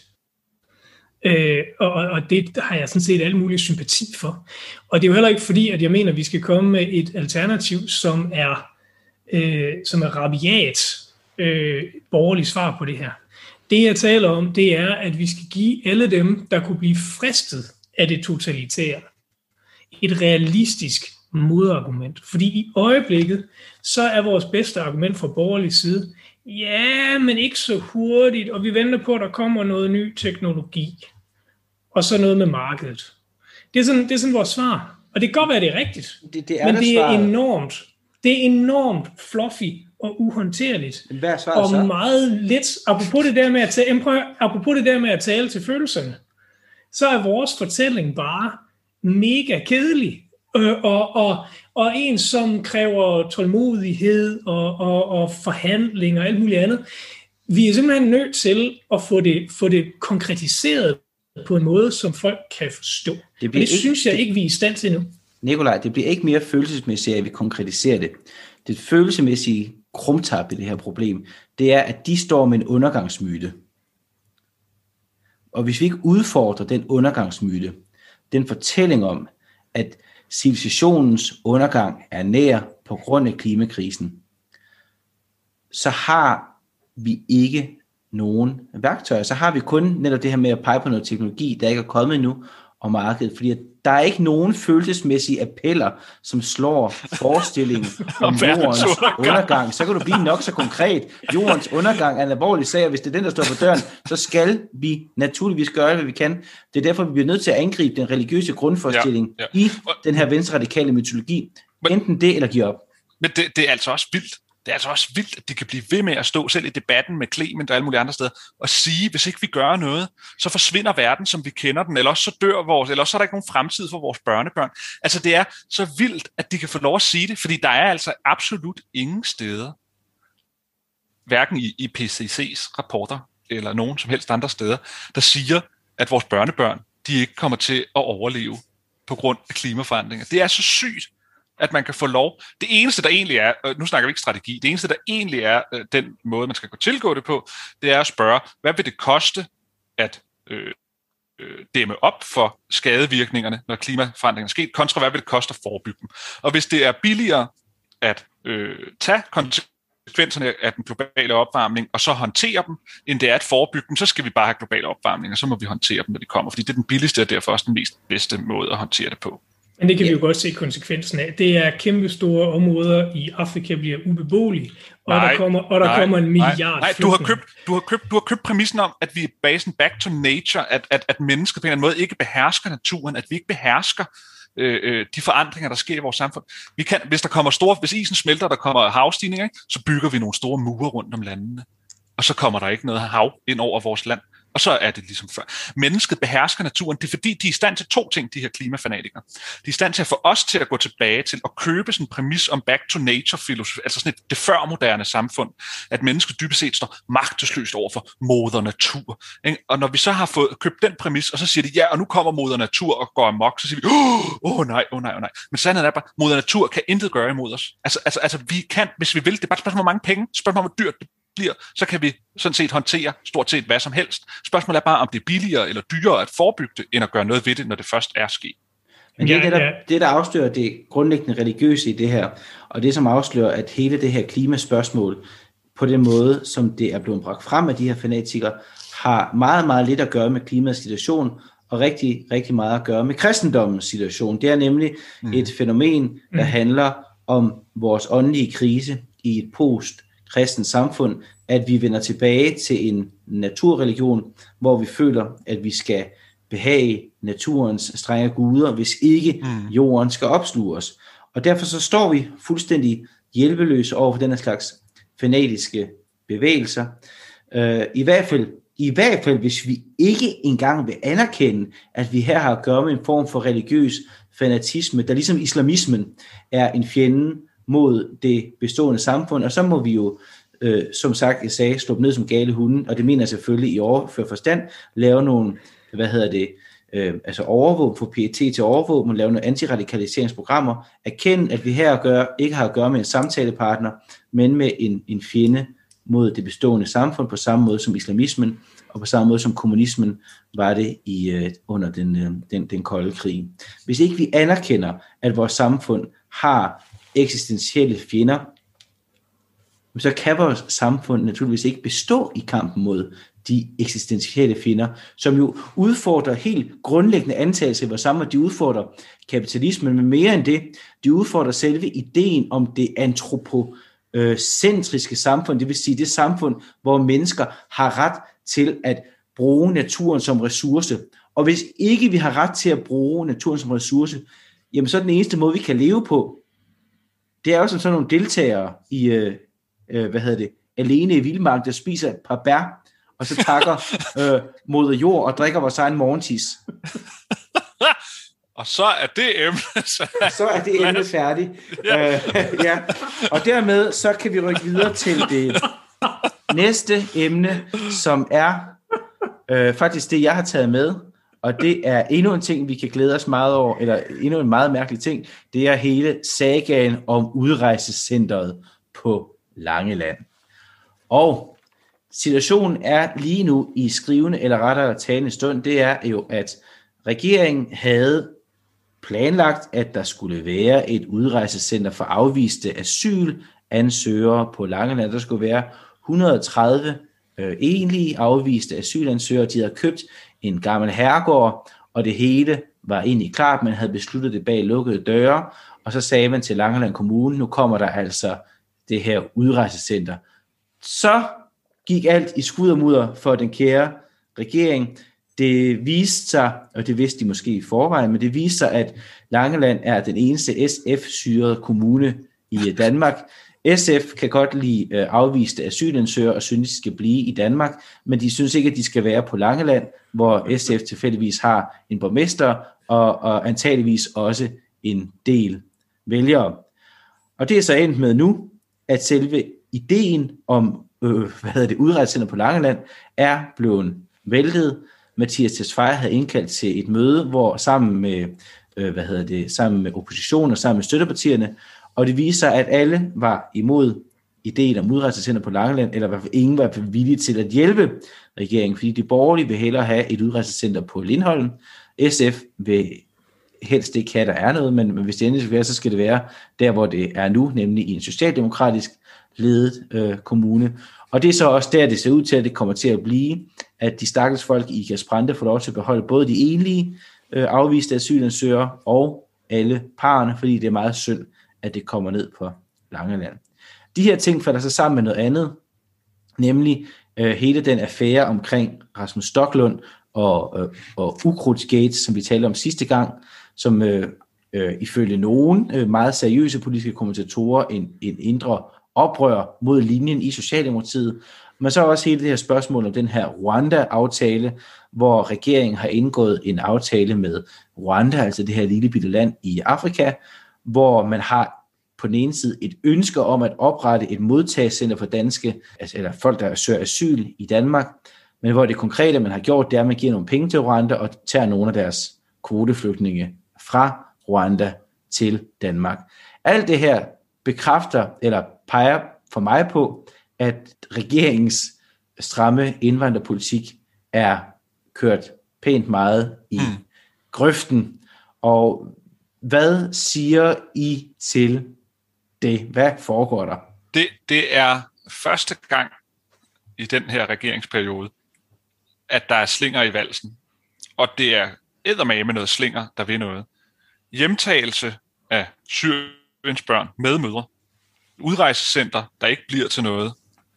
Øh, og, og det har jeg sådan set alle mulige sympati for. Og det er jo heller ikke fordi, at jeg mener, at vi skal komme med et alternativ, som er, øh, som er rabiat øh, borgerlig svar på det her. Det jeg taler om, det er, at vi skal give alle dem, der kunne blive fristet af det totalitære, et realistisk modargument. Fordi i øjeblikket, så er vores bedste argument fra borgerlig side, ja, men ikke så hurtigt, og vi venter på, at der kommer noget ny teknologi, og så noget med markedet. Det er sådan, det er sådan vores svar. Og det kan godt være, det er rigtigt,
det, det er
men det er
svaret.
enormt, det er enormt fluffy og uhåndterligt.
Hvad er svaret
og
så?
meget lidt, apropos det der med at tale, prøv, apropos det der med at tale til følelserne, så er vores fortælling bare mega kedelig. Øh, og, og, og en, som kræver tålmodighed og, og, og forhandling og alt muligt andet. Vi er simpelthen nødt til at få det, få det konkretiseret på en måde, som folk kan forstå. Det, det ikke, synes jeg det, ikke, vi er i stand til nu.
Nikolaj, det bliver ikke mere følelsesmæssigt, at vi konkretiserer det. Det følelsesmæssige krumtap i det her problem, det er, at de står med en undergangsmyte. Og hvis vi ikke udfordrer den undergangsmyte, den fortælling om, at civilisationens undergang er nær på grund af klimakrisen, så har vi ikke nogen værktøjer. Så har vi kun netop det her med at pege på noget teknologi, der ikke er kommet endnu, og markedet, fordi der er ikke nogen følelsesmæssige appeller, som slår forestillingen om jordens undergang. Så kan du blive nok så konkret. Jordens undergang er en alvorlig sag, og hvis det er den, der står på døren, så skal vi naturligvis gøre, hvad vi kan. Det er derfor, vi bliver nødt til at angribe den religiøse grundforestilling ja, ja. i den her venstreradikale mytologi. Men, Enten det, eller give op.
Men det, det er altså også vildt. Det er altså også vildt, at de kan blive ved med at stå selv i debatten med Clement og alle mulige andre steder, og sige, hvis ikke vi gør noget, så forsvinder verden, som vi kender den, eller også så dør vores, eller også så er der ikke nogen fremtid for vores børnebørn. Altså det er så vildt, at de kan få lov at sige det, fordi der er altså absolut ingen steder, hverken i I P C C's rapporter, eller nogen som helst andre steder, der siger, at vores børnebørn, de ikke kommer til at overleve på grund af klimaforandringer. Det er så sygt, at man kan få lov. Det eneste, der egentlig er, nu snakker vi ikke strategi, det eneste, der egentlig er øh, den måde, man skal gå tilgå det på, det er at spørge, hvad vil det koste at øh, øh, dæmme op for skadevirkningerne, når klimaforandringerne er sket, kontra hvad vil det koste at forebygge dem. Og hvis det er billigere at øh, tage konsekvensen konsekvenserne af den globale opvarmning, og så håndtere dem, end det er at forebygge dem, så skal vi bare have global opvarmning, og så må vi håndtere dem, når de kommer, fordi det er den billigste og derfor også den mest bedste måde at håndtere det på.
Men det kan vi jo godt se konsekvensen af. Det er kæmpe store områder i Afrika bliver ubeboelige, og nej, der kommer og der nej, kommer en milliard. Nej,
nej du har købt du har købt du har købt præmissen om, at vi er basen back to nature, at at at mennesker på en eller anden måde ikke behersker naturen, at vi ikke behersker øh, de forandringer, der sker i vores samfund. Vi kan, hvis der kommer store, hvis isen smelter, der kommer havstigninger, ikke, så bygger vi nogle store mure rundt om landene, og så kommer der ikke noget hav ind over vores land. Og så er det ligesom før. Mennesket behersker naturen. Det er fordi, de er i stand til to ting, de her klimafanatikere. De er i stand til at få os til at gå tilbage til at købe sådan en præmis om back to nature filosofi, altså sådan et, det førmoderne samfund, at mennesket dybest set står magtesløst over for moder natur. Ikke? Og når vi så har fået købt den præmis, og så siger de, ja, og nu kommer moder natur og går amok, så siger vi, åh oh, nej, åh oh, nej, åh oh, nej. Men sandheden er bare, moder natur kan intet gøre imod os. Altså, altså, altså vi kan, hvis vi vil, det er bare et spørgsmål om hvor mange penge, spørgsmål om hvor dyrt det bliver, så kan vi sådan set håndtere stort set hvad som helst. Spørgsmålet er bare, om det er billigere eller dyrere at forebygge det, end at gøre noget ved det, når det først er sket.
Men det er det, der, det, der afslører det grundlæggende religiøse i det her, og det som afslører, at hele det her klimaspørgsmål, på den måde, som det er blevet bragt frem af de her fanatikere, har meget, meget lidt at gøre med klimaets situation, og rigtig, rigtig meget at gøre med kristendommens situation. Det er nemlig mm. et fænomen, der mm. handler om vores åndelige krise i et post kristent samfund, at vi vender tilbage til en naturreligion, hvor vi føler, at vi skal behage naturens strenge guder, hvis ikke mm. jorden skal opsluge os. Og derfor så står vi fuldstændig hjælpeløse over for den slags fanatiske bevægelser. Uh, i, hvert fald, I hvert fald, hvis vi ikke engang vil anerkende, at vi her har at gøre med en form for religiøs fanatisme, der ligesom islamismen er en fjende mod det bestående samfund, og så må vi jo, øh, som sagt, jeg sagde, slå ned som gale hunde, og det mener jeg selvfølgelig i overført forstand, lave nogle, hvad hedder det, øh, altså overvåg, få P E T til overvåg, lave nogle antiradikaliseringsprogrammer, erkende, at vi her at gøre, ikke har at gøre med en samtalepartner, men med en, en fjende mod det bestående samfund, på samme måde som islamismen, og på samme måde som kommunismen var det i, øh, under den, øh, den, den kolde krig. Hvis ikke vi anerkender, at vores samfund har eksistentielle fjender, så kan vores samfund naturligvis ikke bestå i kampen mod de eksistentielle fjender, som jo udfordrer helt grundlæggende antagelser i vores samfund. De udfordrer kapitalismen, men mere end det, de udfordrer selve ideen om det antropocentriske samfund, det vil sige det samfund, hvor mennesker har ret til at bruge naturen som ressource. Og hvis ikke vi har ret til at bruge naturen som ressource, jamen så er den eneste måde, vi kan leve på, det er jo som sådan nogle deltagere i, øh, øh, hvad hedder det, alene i vildmarken, der spiser et par bær, og så takker øh, moder jord og drikker vores egen morgentis.
Og så er det emne.
Så er det emne færdigt. Ja. Øh, ja. Og dermed så kan vi rykke videre til det næste emne, som er øh, faktisk det, jeg har taget med. Og det er endnu en ting, vi kan glæde os meget over, eller endnu en meget mærkelig ting, det er hele sagaen om udrejsecentret på Langeland. Og situationen er lige nu i skrivende, eller rettere talende stund, det er jo, at regeringen havde planlagt, at der skulle være et udrejsecenter for afviste asylansøgere på Langeland. Der skulle være et hundrede og tredive øh, egentlige afviste asylansøgere. De havde købt en gammel herregård, og det hele var egentlig klart. Man havde besluttet det bag lukkede døre, og så sagde man til Langeland Kommune, nu kommer der altså det her udrejsecenter. Så gik alt i skud og mudder for den kære regering. Det viste sig, og det vidste de måske i forvejen, men det viste sig, at Langeland er den eneste S F-styrede kommune i Danmark. S F kan godt lide afviste asylansøgere og synes, de skal blive i Danmark, men de synes ikke, at de skal være på Langeland, hvor S F tilfældigvis har en borgmester og, og antageligvis også en del vælgere. Og det er så endt med nu, at selve ideen om øh, hvad hedder det, udrejsecenter på Langeland er blevet væltet. Mathias Tesfaye havde indkaldt til et møde, hvor sammen med, øh, hvad hedder det, sammen med oppositionen og sammen med støttepartierne, og det viser, at alle var imod ideen om udrejsecenter på Langeland, eller i hvert fald ingen var villige til at hjælpe regeringen, fordi de borgerlige vil hellere have et udrejsecenter på Lindholm. S F vil helst ikke have, der er noget, men hvis det endelig skal være, så skal det være der, hvor det er nu, nemlig i en socialdemokratisk ledet øh, kommune. Og det er så også der, det ser ud til, at det kommer til at blive, at de stakkels folk i Ikast Brande får lov til at beholde både de enlige øh, afviste asylansøgere og alle parerne, fordi det er meget synd, at det kommer ned på Langeland. De her ting falder så sammen med noget andet, nemlig øh, hele den affære omkring Rasmus Stoklund og, øh, og Ukrudtsgate, som vi talte om sidste gang, som øh, øh, ifølge nogen øh, meget seriøse politiske kommentatorer en, en indre oprør mod linjen i Socialdemokratiet, men så også hele det her spørgsmål om den her Rwanda-aftale, hvor regeringen har indgået en aftale med Rwanda, altså det her lille bitte land i Afrika, hvor man har på den ene side et ønske om at oprette et modtagelsescenter for danske, altså, eller folk, der søger asyl i Danmark, men hvor det konkrete, man har gjort, det er, at man giver nogle penge til Rwanda og tager nogle af deres kvoteflygtninge fra Rwanda til Danmark. Alt det her bekræfter, eller peger for mig på, at regeringens stramme indvandrerpolitik er kørt pænt meget i mm. grøften. Og hvad siger I til det? Hvad foregår der?
Det, det er første gang i den her regeringsperiode, at der er slinger i valsen. Og det er eddermame noget slinger, der vil noget. Hjemtagelse af Syriens børn med mødre. Udrejsecenter, der ikke bliver til noget.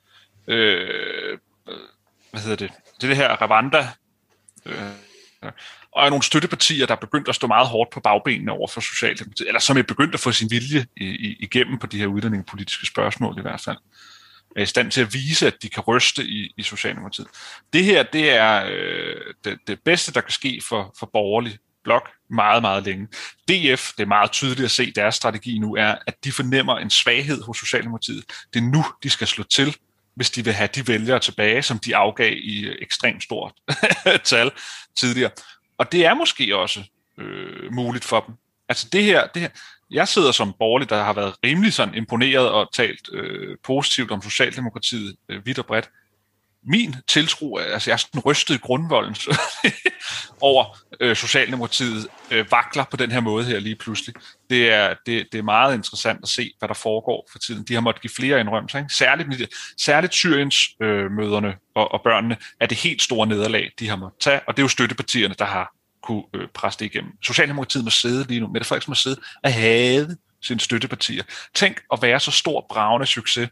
Øh, hvad hedder det? Det er det her Rwanda. Øh, og nogle støttepartier, der er begyndt at stå meget hårdt på bagbenene over for Socialdemokratiet, eller som er begyndt at få sin vilje igennem på de her udlændingepolitiske spørgsmål i hvert fald. Er i stand til at vise, at de kan ryste i, i Socialdemokratiet. Det her, det er øh, det, det bedste, der kan ske for, for borgerlig blok meget, meget længe. D F, det er meget tydeligt at se, deres strategi nu er, at de fornemmer en svaghed hos Socialdemokratiet. Det er nu, de skal slå til, hvis de vil have de vælgere tilbage, som de afgav i ekstremt stort tal tidligere. Og det er måske også øh, muligt for dem. Altså det her, det her, jeg sidder som borgerlig, der har været rimelig sådan imponeret og talt øh, positivt om Socialdemokratiet øh, vidt og bredt. Min tiltro, altså jeg er sådan rystet i grundvolden over øh, Socialdemokratiet øh, vakler på den her måde her lige pludselig. Det er, det, det er meget interessant at se, hvad der foregår for tiden. De har måttet give flere indrømmelser. Ikke? Særligt, særligt Syriens øh, møderne og, og børnene er det helt store nederlag, de har måttet tage, og det er jo støttepartierne, der har kunne øh, presse det igennem. Socialdemokratiet må sidde lige nu, Mette Frederiksen må sidde og have sine støttepartier. Tænk at være så stor bravende succes.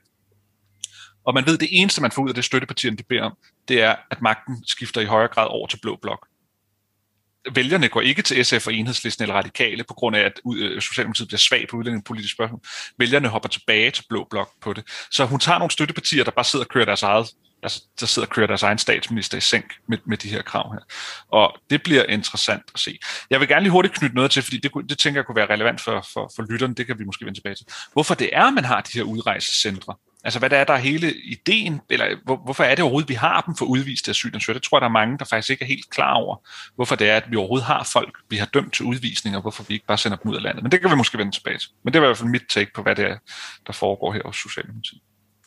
Og man ved, at det eneste, man får ud af det støttepartierne, de beder om, det er, at magten skifter i højere grad over til blå blok. Vælgerne går ikke til S F og Enhedslisten eller Radikale, på grund af, at Socialdemokratiet bliver svag på udlændingepolitiske spørgsmål. Vælgerne hopper tilbage til blå blok på det. Så hun tager nogle støttepartier, der bare sidder og kører deres eget, altså der sidder og kører deres egen statsminister i sænk med, med de her krav her. Og det bliver interessant at se. Jeg vil gerne lige hurtigt knytte noget til, fordi det, det tænker jeg kunne være relevant for, for, for lytterne, det kan vi måske vende tilbage til. Hvorfor det er, man har de her udrejsecentre? Altså, hvad der er der hele ideen, eller hvor, hvorfor er det overhovedet, vi har dem for udviste asylansøgere? Det tror jeg, der er mange, der faktisk ikke er helt klar over, hvorfor det er, at vi overhovedet har folk, vi har dømt til udvisning, og hvorfor vi ikke bare sender dem ud af landet. Men det kan vi måske vende tilbage til. Men det var i hvert fald mit take på, hvad det er, der foregår her hos Socialdemokratiet.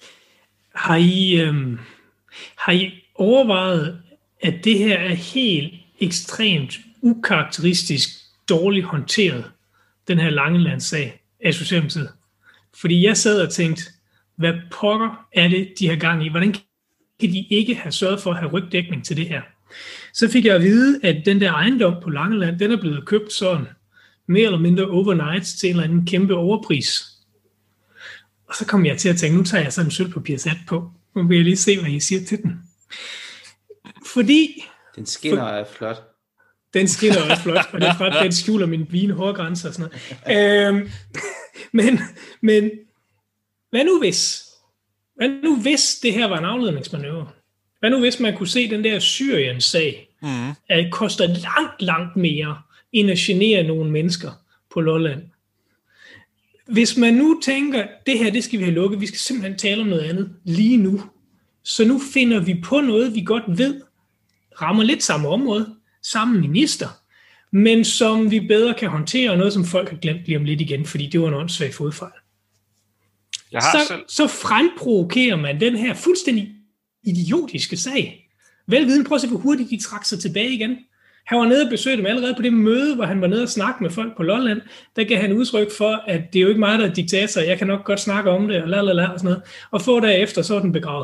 Har I, øh, har I overvejet, at det her er helt ekstremt ukarakteristisk dårligt håndteret, den her Langelandssag af Socialdemokratiet? Fordi jeg sad og tænkte, hvad pokker er det, de har gang i? Hvordan kan de ikke have sørget for at have rygdækning til det her? Så fik jeg at vide, at den der ejendom på Langeland, den er blevet købt sådan mere eller mindre overnight til en eller anden kæmpe overpris. Og så kom jeg til at tænke, nu tager jeg sådan en sølvpapirsat på. Nu vil jeg lige se, hvad I siger til den. Fordi...
Den skinner og er flot.
Den skinner og er flot, og det er flot, den skjuler min vine hårgrænser og sådan noget. øhm, men... men Hvad nu hvis? Hvad nu hvis det her var en afledningsmanøvre? Hvad nu hvis man kunne se den der Syrien-sag, mm. at det koster langt, langt mere, end at genere nogle mennesker på Lolland? Hvis man nu tænker, det her, det skal vi have lukket, vi skal simpelthen tale om noget andet lige nu. Så nu finder vi på noget, vi godt ved, rammer lidt samme område, samme minister, men som vi bedre kan håndtere, og noget, som folk har glemt lige om lidt igen, fordi det var en åndssvag fodfejl.
Jeg har
så,
selv...
så fremprovokerer man den her fuldstændig idiotiske sag. Velviden, prøv at se, hvor hurtigt de trak sig tilbage igen. Han var nede og besøgte dem allerede på det møde, hvor han var nede og snakke med folk på Lolland. Der gav han udtryk for, at det er jo ikke mig, der er diktator, jeg kan nok godt snakke om det, og lalala og sådan noget. Og få dage efter, så er den begravet.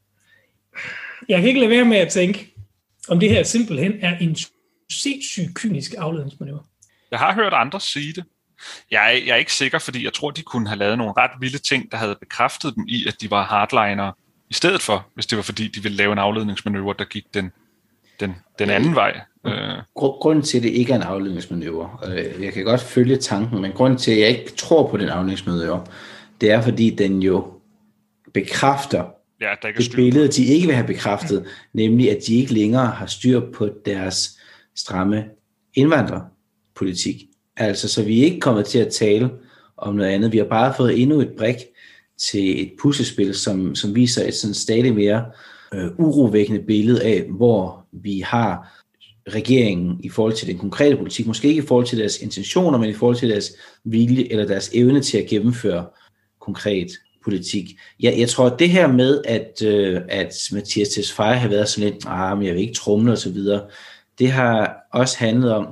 Jeg kan ikke lade være med at tænke, om det her simpelthen er en sindssygt kynisk afledningsmanøvre.
Jeg har hørt andre sige det. Jeg er, jeg er ikke sikker, fordi jeg tror, de kunne have lavet nogle ret vilde ting, der havde bekræftet dem i, at de var hardlinere i stedet for, hvis det var fordi, de ville lave en afledningsmanøvre, der gik den, den, den anden vej.
Grunden til, at det ikke er en afledningsmanøvre, jeg kan godt følge tanken, men grunden til, at jeg ikke tror på den afledningsmanøvre, det er, fordi den jo bekræfter
ja, der
det billede, de ikke vil have bekræftet, mm. nemlig at de ikke længere har styr på deres stramme indvandrerpolitik. Altså, så vi er ikke kommet til at tale om noget andet. Vi har bare fået endnu et brik til et puslespil, som, som viser et sådan stadig mere øh, urovækkende billede af, hvor vi har regeringen i forhold til den konkrete politik, måske ikke i forhold til deres intentioner, men i forhold til deres vilje eller deres evne til at gennemføre konkret politik. Jeg, jeg tror, at det her med, at, øh, at Mattias Tesfaye har været sådan lidt, ah, men jeg vil ikke tromle og så videre, det har også handlet om,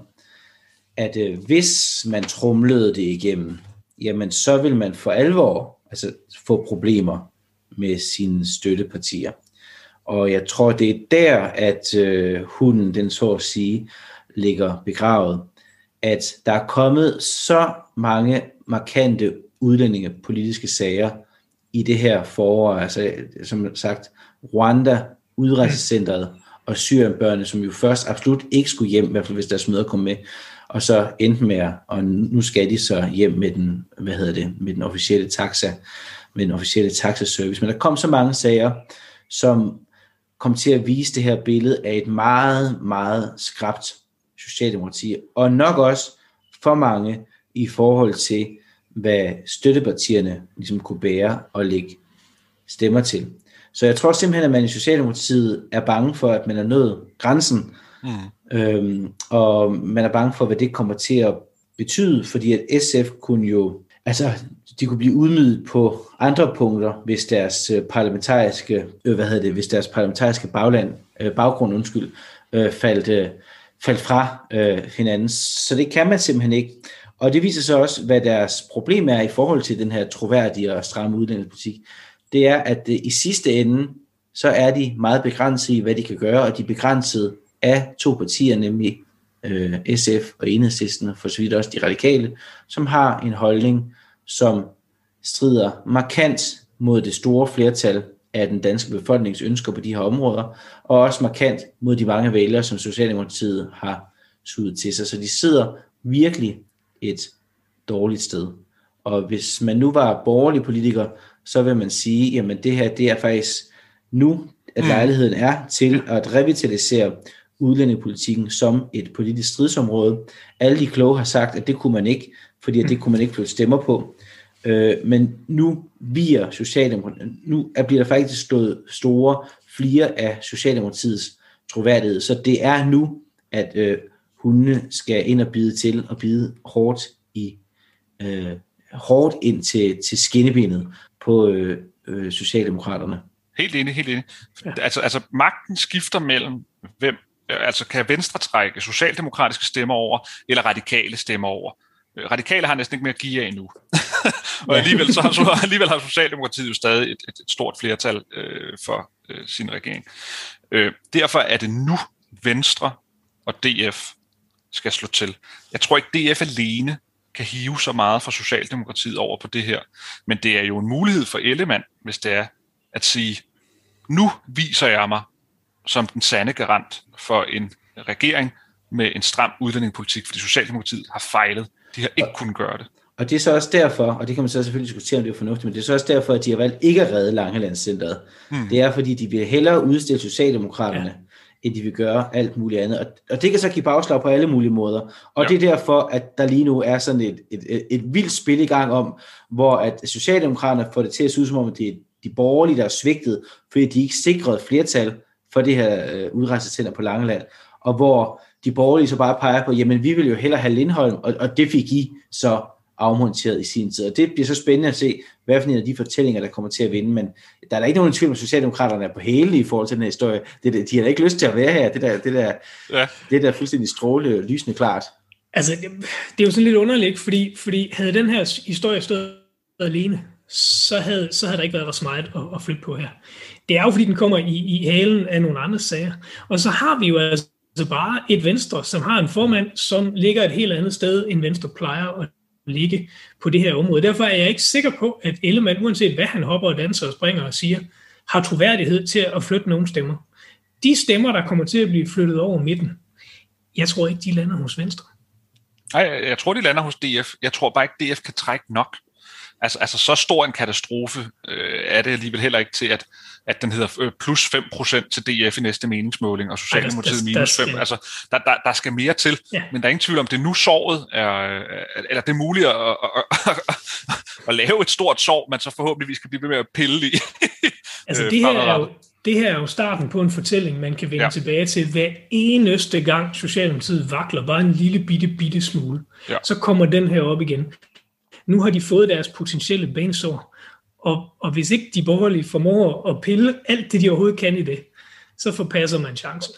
at øh, hvis man tromlede det igennem, jamen så vil man for alvor altså, få problemer med sine støttepartier. Og jeg tror, det er der, at øh, hunden, den så at sige, ligger begravet. At der er kommet så mange markante udlændingepolitiske sager i det her forår. Altså, som sagt, Rwanda, udrejsecentret og Syrienbørnene, som jo først absolut ikke skulle hjem, i hvert fald hvis deres møder kom med, og så endte med, og nu skal de så hjem med den, hvad hedder det, med den officielle taxa, med den officielle taxaservice. Men der kom så mange sager, som kom til at vise det her billede af et meget, meget skrapt socialdemokrati, og nok også for mange i forhold til, hvad støttepartierne ligesom kunne bære og lægge stemmer til. Så jeg tror simpelthen, at man i Socialdemokratiet er bange for, at man er nået grænsen, mm. øhm, og man er bange for, hvad det kommer til at betyde, fordi at S F kunne jo, altså de kunne blive udnyttet på andre punkter, hvis deres parlamentariske, øh, hvad hedder det, hvis deres parlamentariske bagland, øh, baggrund, undskyld, øh, faldt, øh, faldt fra øh, hinanden. Så det kan man simpelthen ikke. Og det viser så også, hvad deres problem er i forhold til den her troværdige og stramme udlændingepolitik. Det er, at øh, i sidste ende, så er de meget begrænset i, hvad de kan gøre, og de er begrænset af to partier, nemlig øh, S F og Enhedslisten, og for så vidt også de radikale, som har en holdning, som strider markant mod det store flertal af den danske befolknings ønsker på de her områder, og også markant mod de mange vælgere, som Socialdemokratiet har suget til sig. Så de sidder virkelig et dårligt sted. Og hvis man nu var borgerlig politiker, så vil man sige, jamen det her, det er faktisk nu, at lejligheden er til at revitalisere udlændingepolitikken som et politisk stridsområde. Alle de kloge har sagt, at det kunne man ikke, fordi at det kunne man ikke flytte stemmer på. Øh, men nu viger Socialdemokratiet, nu bliver der faktisk stået store flere af Socialdemokratiets troværdighed, så det er nu, at øh, hundene skal ind og bide til og bide hårdt i øh, hårdt ind til, til skinnebenet på øh, øh, Socialdemokraterne.
Helt enig, helt enig. Ja. Altså, altså magten skifter mellem hvem, altså kan Venstre trække socialdemokratiske stemmer over, eller radikale stemmer over. Radikale har næsten ikke mere at give af nu. Og alligevel, så har, alligevel har Socialdemokratiet jo stadig et, et, et stort flertal øh, for øh, sin regering. Øh, derfor er det nu Venstre og D F skal slå til. Jeg tror ikke, D F alene kan hive så meget fra Socialdemokratiet over på det her. Men det er jo en mulighed for Ellemann, hvis det er, at sige, nu viser jeg mig som den sande garant for en regering med en stram udlændingepolitik, fordi Socialdemokratiet har fejlet. De har ikke kunnet gøre det.
Og det er så også derfor, og det kan man så selvfølgelig diskutere, om det er fornuftigt, men det er så også derfor, at de har valgt ikke at redde Langelandscenteret. Hmm. Det er, fordi de vil hellere udstille Socialdemokraterne, ja. end de vil gøre alt muligt andet. Og, og det kan så give bagslag på alle mulige måder. Og ja. det er derfor, at der lige nu er sådan et, et, et, et vildt spil i gang om, hvor at Socialdemokraterne får det til at se ud som om, det er de borgerlige, der er svigtet, fordi de ikke sikrede flertal for det her øh, udrejsecenter på Langeland. Og hvor de borgerlige så bare peger på, jamen vi vil jo hellere have Lindholm, og, og det fik I så afmonteret i sin tid. Og det bliver så spændende at se, hvad for en af de fortællinger, der kommer til at vinde. Men der er der ikke nogen tvivl om, at Socialdemokraterne er på hæle i forhold til den her historie. Det, de har da ikke lyst til at være her. Det der, det der, ja. det der fuldstændig stråle, lysende klart.
Altså, det, det er jo sådan lidt underligt, fordi, fordi havde den her historie stået alene, så havde, så havde der ikke været så meget at, at flytte på her. Det er jo, fordi den kommer i, i halen af nogle andre sager. Og så har vi jo altså bare et Venstre, som har en formand, som ligger et helt andet sted, end Venstre plejer at ligge på det her område. Derfor er jeg ikke sikker på, at Ellemann, uanset hvad han hopper og danser og springer og siger, har troværdighed til at flytte nogle stemmer. De stemmer, der kommer til at blive flyttet over midten, jeg tror ikke, de lander hos Venstre.
Nej, jeg tror, de lander hos D F. Jeg tror bare ikke, D F kan trække nok. Altså, altså så stor en katastrofe øh, er det alligevel heller ikke til, at, at den hedder plus fem procent til D F i næste meningsmåling, og Socialdemokratiet minus fem. Altså, der, der, der skal mere til, ja. Men der er ingen tvivl om, det nu såret er, eller det er muligt at, at, at, at, at lave et stort sår, man så forhåbentlig skal blive ved med at pille i.
Altså, det her er jo, det her er jo starten på en fortælling, man kan vende ja. tilbage til hver eneste gang Socialdemokratiet vakler, bare en lille bitte, bitte smule. Ja. Så kommer den her op igen. Nu har de fået deres potentielle banesår, og, og hvis ikke de borgerlige formår at pille alt det, de overhovedet kan i det, så forpasser man chancen.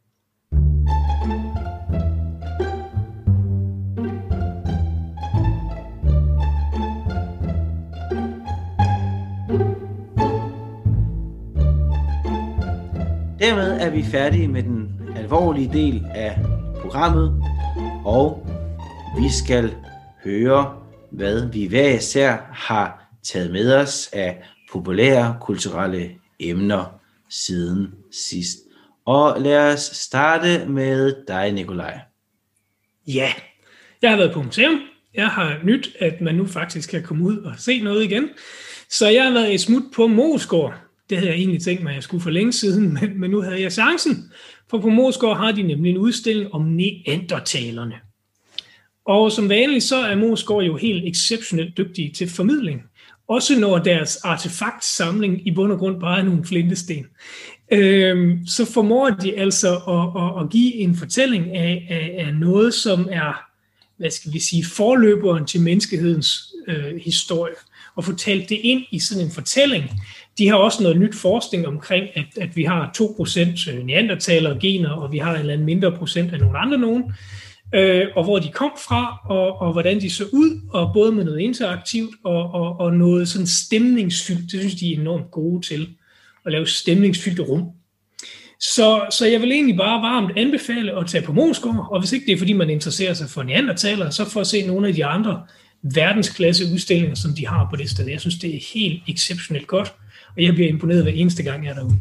Dermed er vi færdige med den alvorlige del af programmet, og vi skal høre, hvad vi hver især har taget med os af populære kulturelle emner siden sidst. Og lad os starte med dig, Nikolaj.
Ja, jeg har været på museum. Jeg har nyt, at man nu faktisk kan komme ud og se noget igen. Så jeg har været et smut på Moesgaard. Det havde jeg egentlig tænkt mig, at jeg skulle for længe siden, men, men nu havde jeg chancen. For på Moesgaard har de nemlig en udstilling om neandertalerne. Og som vanligt, så er Moesgaard jo helt exceptionelt dygtige til formidling. Også når deres artefaktsamling i bund og grund bare er nogle flintesten. Øhm, så formår de altså at, at, at give en fortælling af, af, af noget, som er, hvad skal vi sige, forløberen til menneskehedens øh, historie. Og få talt det ind i sådan en fortælling. De har også noget nyt forskning omkring, at, at vi har to procent neandertalere gener, og vi har en eller anden mindre procent af nogle andre nogen. Øh, og hvor de kom fra, og, og hvordan de så ud, og både med noget interaktivt, og, og, og noget sådan stemningsfyldt. Det synes de er enormt gode til, at lave stemningsfyldte rum. Så, så jeg vil egentlig bare varmt anbefale at tage på Moesgaard, og hvis ikke det er, fordi man interesserer sig for neandertalere, så for at se nogle af de andre verdensklasse udstillinger, som de har på det sted. Jeg synes, det er helt exceptionelt godt, og jeg bliver imponeret hver eneste gang, jeg er derude.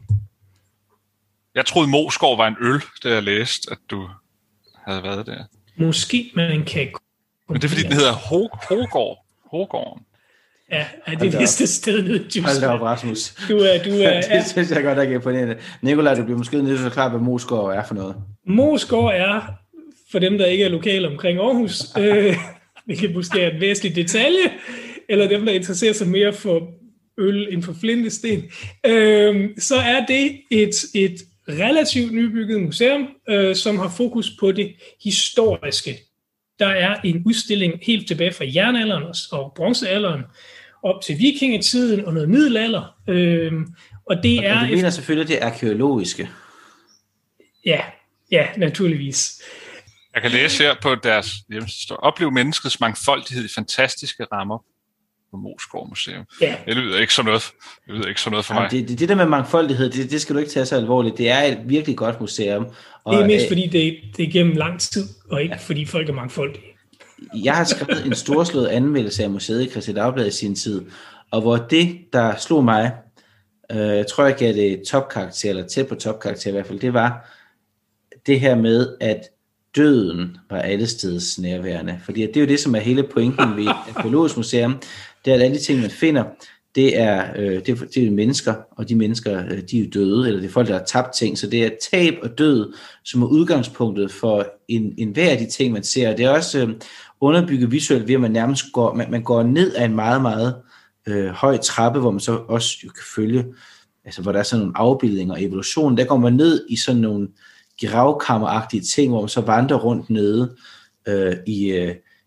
Jeg troede, Moesgaard var en øl, da jeg læste, at du havde været der.
Måske man kan...
Men det er, fordi den hedder Hogård. Hogården.
Ja, er det vist sted nede i
Hold da op, Rasmus.
Du er, du er,
det synes jeg godt, der kan på det. Nikolaj, du bliver måske nødt til at klare, hvad Moesgaard er for noget.
Moesgaard er, for dem, der ikke er lokale omkring Aarhus, øh, hvilket måske er en væsentlig detalje, eller dem, der interesserer sig mere for øl end for flintesten, øh, så er det et, et relativt nybygget museum, øh, som har fokus på det historiske. Der er en udstilling helt tilbage fra jernalderen og bronzealderen, op til vikingetiden og noget middelalder. Øh, og det
og
er...
du mener selvfølgelig det arkeologiske.
Ja, ja, naturligvis.
Jeg kan læse her på deres hjemmeside. Oplev menneskets mangfoldighed i fantastiske rammer på Moesgaard Museum. Ja. Det lyder ikke som noget, det lyder ikke som noget for mig.
Ja, det, det der med mangfoldighed, det, det skal du ikke tage så alvorligt. Det er et virkelig godt museum.
Og, det er mest fordi, det, det er gennem lang tid, og ikke ja. fordi folk er mangfoldige.
Jeg har skrevet en storslået anmeldelse af museet i Kristeligt Dagblad i sin tid, og hvor det, der slog mig, øh, jeg tror, jeg gav det topkarakter, eller tæt på topkarakter i hvert fald, det var det her med, at døden var allesteds nærværende. Fordi det er jo det, som er hele pointen ved et arkeologisk museum, det er, at alle de ting, man finder, det er, øh, det, er, det er mennesker, og de mennesker, øh, de er jo døde, eller det er folk, der har tabt ting, så det er tab og død, som er udgangspunktet for en, en hver af de ting, man ser. Det er også øh, underbygget visuelt ved, at man nærmest går, man, man går ned ad en meget, meget øh, høj trappe, hvor man så også jo kan følge, altså hvor der er sådan nogle afbildninger og evolution, der går man ned i sådan nogle gravkammeragtige ting, hvor man så vandrer rundt nede øh, i, øh,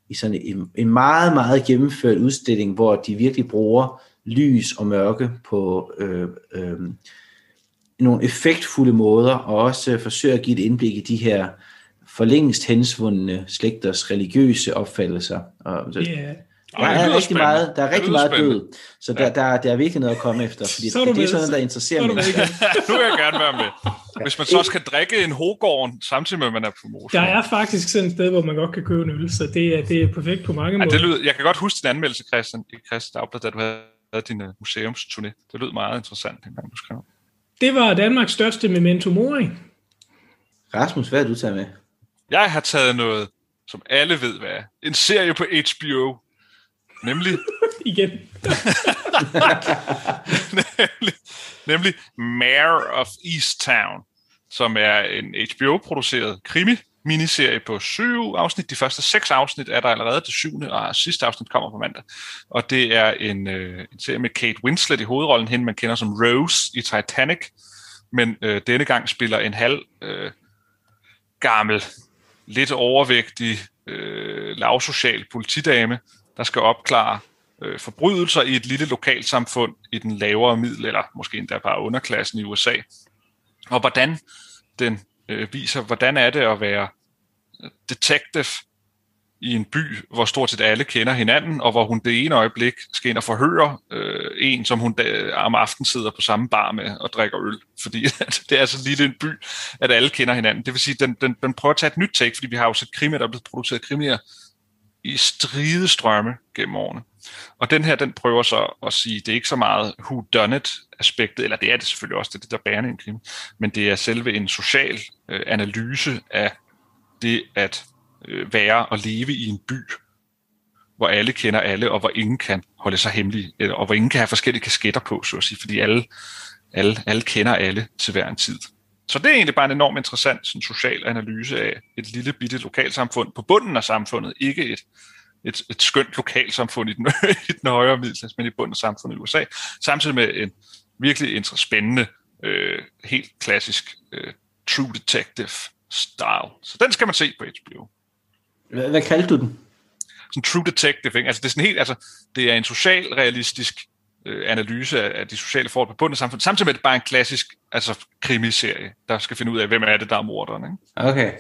i sådan en, en meget, meget gennemført udstilling, hvor de virkelig bruger lys og mørke på øh, øh, nogle effektfulde måder, og også øh, forsøger at give et indblik i de her for længst hensvundne slægters religiøse opfattelser. Og, så,
yeah.
Der er, er rigtig meget, der er rigtig meget død, så der,
ja.
der, der er virkelig noget at komme efter, fordi
så er
det, det er
med,
sådan noget, der interesserer mig.
Nu vil jeg gerne være med. Hvis man så også kan drikke en Hogården, samtidig med, at man er på motion.
Der er faktisk sådan et sted, hvor man godt kan købe en øl, så det er, det er perfekt på mange
ja,
måder.
Det lyder, jeg kan godt huske din anmeldelse, Christian, i Christian Dagblad, da du havde din uh, museumsturné. Det lød meget interessant, dengang du skrev.
Det var Danmarks største memento mori.
Rasmus, hvad har du taget med?
Jeg har taget noget, som alle ved, hvad er. En serie på H B O. Nemlig...
Igen.
nemlig, nemlig Mayor of Easttown, som er en H B O-produceret krimi-miniserie på syv afsnit. De første seks afsnit er der allerede, det syvende og sidste afsnit kommer på mandag. Og det er en, øh, en serie med Kate Winslet i hovedrollen, hende man kender som Rose i Titanic, men øh, denne gang spiller en halv øh, gammel, lidt overvægtig, øh, lavsocial politidame, der skal opklare øh, forbrydelser i et lille lokalsamfund i den lavere middel, eller måske endda bare underklassen i U S A. Og hvordan den øh, viser, hvordan er det at være detective i en by, hvor stort set alle kender hinanden, og hvor hun det ene øjeblik skal ind og forhøre øh, en, som hun da, om aftenen sidder på samme bar med og drikker øl. Fordi det er så lille en by, at alle kender hinanden. Det vil sige, at den, den, den prøver at tage et nyt take, fordi vi har jo set krimier, der er blevet produceret krimier i stridestrømme gennem årene. Og den her, den prøver så at sige, det er ikke så meget whodunit-aspektet, eller det er det selvfølgelig også, det er det, der bærende en krimi, men det er selve en social øh, analyse af det at øh, være og leve i en by, hvor alle kender alle, og hvor ingen kan holde sig hemmelige, eller, og hvor ingen kan have forskellige kasketter på, så at sige, fordi alle, alle, alle kender alle til hver en tid. Så det er egentlig bare en enormt interessant sådan, social analyse af et lille bitte lokalsamfund på bunden af samfundet, ikke et, et, et skønt lokalsamfund i den, i den højere middelklasse, men i bunden af samfundet i U S A, samtidig med en virkelig spændende, øh, helt klassisk øh, True Detective style. Så den skal man se på H B O.
Hvad, hvad kaldte du den?
Sådan True Detective, ikke? Altså det er sådan helt, altså det er en socialrealistisk øh, analyse af, af de sociale forhold på bunden af samfundet, samtidig med det bare en klassisk, altså krimiserie, der skal finde ud af, hvem er det, der er morderen, ikke?
Okay.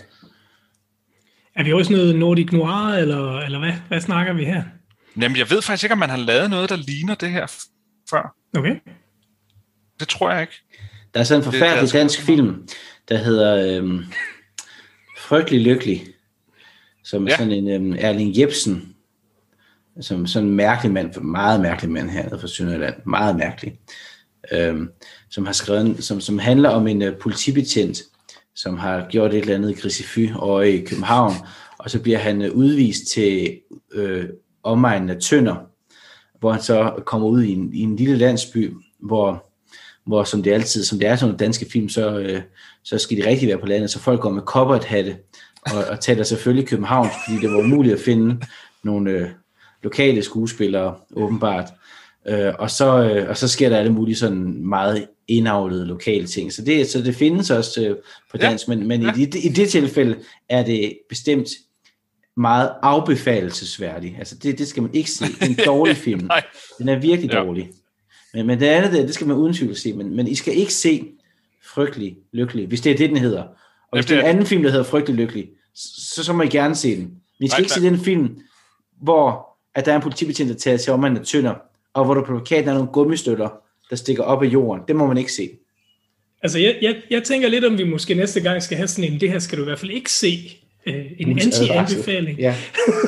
Er vi også noget Nordic Noir, eller, eller hvad? Hvad snakker vi her?
Jamen, jeg ved faktisk ikke, om man har lavet noget, der ligner det her f- før.
Okay.
Det tror jeg ikke.
Der er sådan en forfærdelig dansk film, der hedder øhm, Frygtelig Lykkelig, som er ja. sådan en øhm, Erling Jepsen, som sådan en mærkelig mand, meget mærkelig mand hernede fra Sønderjylland, meget mærkelig, øhm, som har skrevet en, som, som handler om en uh, politibetjent, som har gjort et eller andet grisefy over i København, og så bliver han uh, udvist til øh, omegnen af Tønder, hvor han så kommer ud i en, i en lille landsby, hvor hvor som det altid, som det er sådan nogle danske film, så, øh, så skal de rigtig være på landet, så folk går med cowboyhatte og, og taler selvfølgelig København, fordi det var umuligt at finde nogle øh, lokale skuespillere, åbenbart. Øh, og, så, øh, og så sker der alle mulige sådan meget indavlede lokale ting. Så det, så det findes også øh, på dansk, ja. men, men ja. i, det, i det tilfælde er det bestemt meget afbefalelsesværdigt. Altså det, det skal man ikke se. Det er en dårlig film. Den er virkelig
ja.
dårlig. Men, men det andet, det skal man uden tvivl se, men, men I skal ikke se Frygtelig Lykkelig, hvis det er det, den hedder. Og hvis det er en anden film, der hedder Frygtelig Lykkelig, så, så må I gerne se den. Vi skal Nej, ikke se den film, hvor at der er en politibetjent, der tager til omegnen af Tønder, og hvor der på plakaten er nogle gummistøtter, der stikker op af jorden. Det må man ikke se.
Altså, jeg, jeg, jeg tænker lidt, om vi måske næste gang skal have sådan en, det her skal du i hvert fald ikke se, øh, en anti-anbefaling. Ja.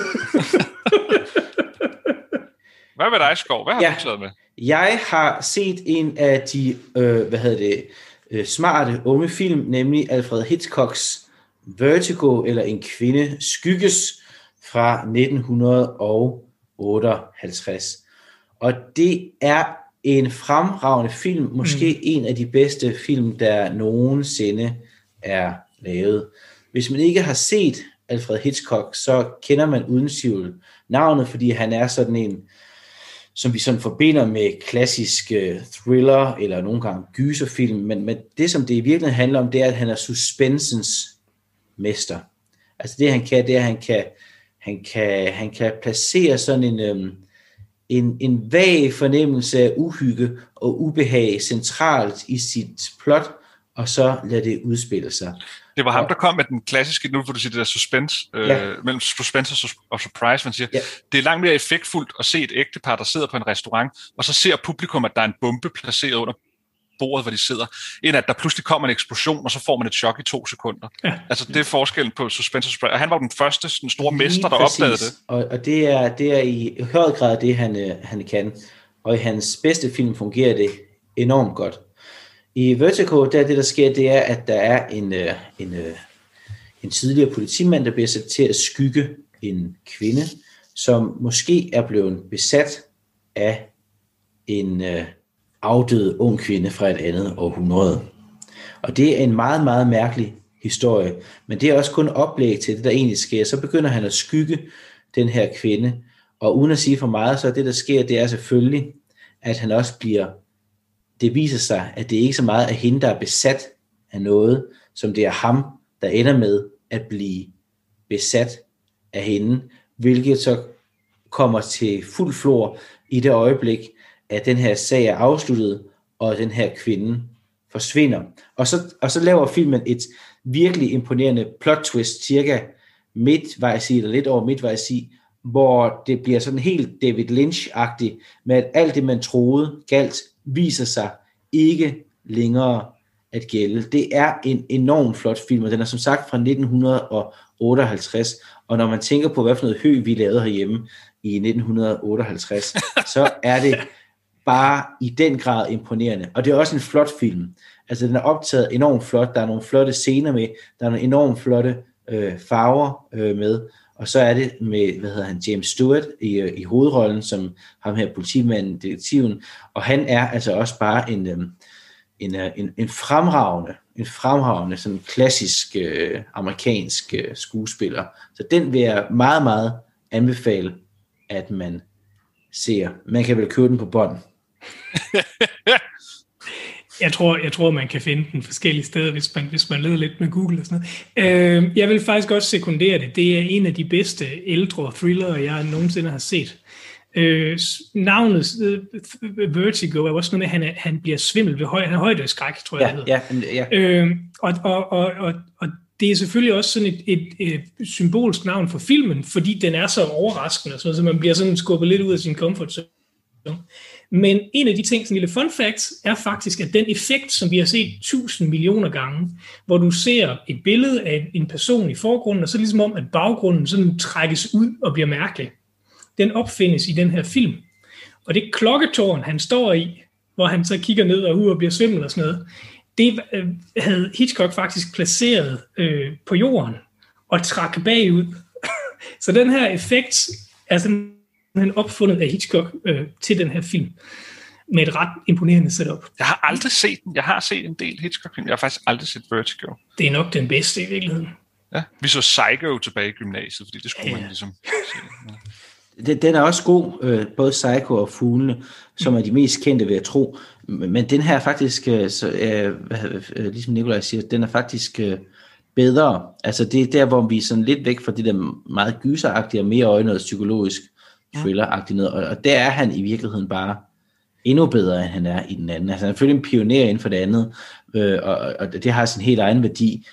Hvad med dig, Skov? Hvad har
ja.
du taget med?
Jeg har set en af de øh, hvad hedder det, øh, smarte unge film, nemlig Alfred Hitchcocks Vertigo, eller En kvinde skygges, fra nitten otteoghalvtreds. Og det er en fremragende film, måske mm. en af de bedste film, der nogensinde er lavet. Hvis man ikke har set Alfred Hitchcock, så kender man uden tvivl navnet, fordi han er sådan en, som vi sådan forbinder med klassiske thriller, eller nogle gange gyserfilm, men, men det, som det i virkeligheden handler om, det er, at han er suspensens mester. Altså det, han kan, det er, at han kan, han kan, han kan placere sådan en, øhm, en, en vag fornemmelse af uhygge og ubehag centralt i sit plot, og så lade det udspille sig.
Det var ham, der kom med den klassiske, nu får du sige det der suspense, ja. øh, mellem suspense og surprise, man siger, ja. Det er langt mere effektfuldt at se et ægtepar, der sidder på en restaurant, og så ser publikum, at der er en bombe placeret under bordet, hvor de sidder, end at der pludselig kommer en eksplosion, og så får man et chok i to sekunder. Ja. Altså det er forskellen på suspense og surprise, og han var den første sådan store
Lige
mester, der
præcis.
opdagede det.
Og, og det, er, det er i høj grad det, han, han kan, og i hans bedste film fungerer det enormt godt. I Vertigo, der det, der sker, det er, at der er en, en, en tidligere politimand, der bliver sat til at skygge en kvinde, som måske er blevet besat af en uh, afdød ung kvinde fra et andet århundrede. Og det er en meget, meget mærkelig historie, men det er også kun oplæg til det, der egentlig sker. Så begynder han at skygge den her kvinde, og uden at sige for meget, så det, der sker, det er selvfølgelig, at han også bliver det viser sig, at det ikke så meget er hende, der er besat af noget, som det er ham, der ender med at blive besat af hende, hvilket så kommer til fuld flor i det øjeblik, at den her sag er afsluttet, og den her kvinde forsvinder. Og så, og så laver filmen et virkelig imponerende plot twist, cirka midtvejs i, eller lidt over midtvejs i, hvor det bliver sådan helt David Lynch-agtigt, med at alt det, man troede galt, viser sig ikke længere at gælde. Det er en enormt flot film, og den er som sagt fra nitten otteoghalvtreds, og når man tænker på, hvad for noget hø vi lavede herhjemme i nitten otteoghalvtreds, så er det bare i den grad imponerende. Og det er også en flot film. Altså den er optaget enormt flot, der er nogle flotte scener med, der er nogle enormt flotte øh, farver øh, med, og så er det med, hvad hedder han, James Stewart i, i hovedrollen, som ham her politimanden, detektiven, og han er altså også bare en, en, en, en fremragende, en fremragende, sådan klassisk øh, amerikansk øh, skuespiller. Så den vil jeg meget, meget anbefale, at man ser. Man kan vel købe den på bånd.
Jeg tror, jeg tror, man kan finde den forskellige steder, hvis man, hvis man leder lidt med Google og sådan noget. Øh, jeg vil faktisk også sekundere det. Det er en af de bedste ældre thrillere, jeg nogensinde har set. Øh, navnet uh, Vertigo er også noget med, at han, er, han bliver svimmel ved høj, han er højdeskræk, tror jeg,
ja,
det hedder.
Ja, ja.
Øh, og, og, og, og, og det er selvfølgelig også sådan et, et, et symbolsk navn for filmen, fordi den er så overraskende, så man bliver sådan skubbet lidt ud af sin comfort zone. Men en af de ting, sådan en lille fun fact, er faktisk, at den effekt, som vi har set tusind millioner gange, hvor du ser et billede af en person i forgrunden, og så ligesom om, at baggrunden sådan trækkes ud og bliver mærkelig, den opfindes i den her film. Og det klokketårn, han står i, hvor han så kigger ned og ud og bliver svimmel og sådan noget, det øh, havde Hitchcock faktisk placeret øh, på jorden og trak bagud. Så den her effekt er sådan han opfundet af Hitchcock øh, til den her film, med et ret imponerende setup.
Jeg har aldrig set den. Jeg har set en del Hitchcock-film. Jeg har faktisk aldrig set Vertigo.
Det er nok den bedste i virkeligheden.
Ja, vi så Psycho tilbage i gymnasiet, fordi det skulle ja. man ligesom se.
Ja. Den er også god, øh, både Psycho og Fuglene, som er de mest kendte, vil jeg tro. Men den her faktisk, øh, så, øh, øh, ligesom Nikolaj siger, den er faktisk øh, bedre. Altså det er der, hvor vi er sådan lidt væk fra det der meget gyseragtige og mere øjne og psykologisk thriller-agtigt noget, og, og der er han i virkeligheden bare endnu bedre, end han er i den anden. Altså han er selvfølgelig en pioner inden for det andet, øh, og, og det har sin helt egen værdi,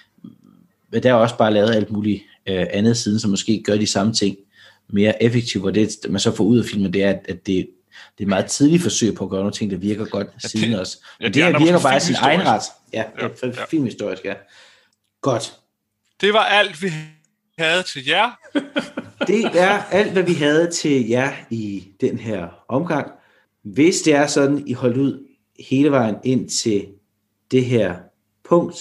men der er også bare lavet alt muligt øh, andet siden, som måske gør de samme ting mere effektivt, og det man så får ud af filmen, det er, at det, det er et meget tidligt forsøg på at gøre nogle ting, der virker godt ja, siden det, også. Men ja, det, det her virker bare i sin egen ret. Ja, ja, ja. Filmhistorisk, ja. Godt.
Det var alt, vi havde til jer.
Det er alt, hvad vi havde til jer i den her omgang. Hvis det er sådan, I holdt ud hele vejen ind til det her punkt,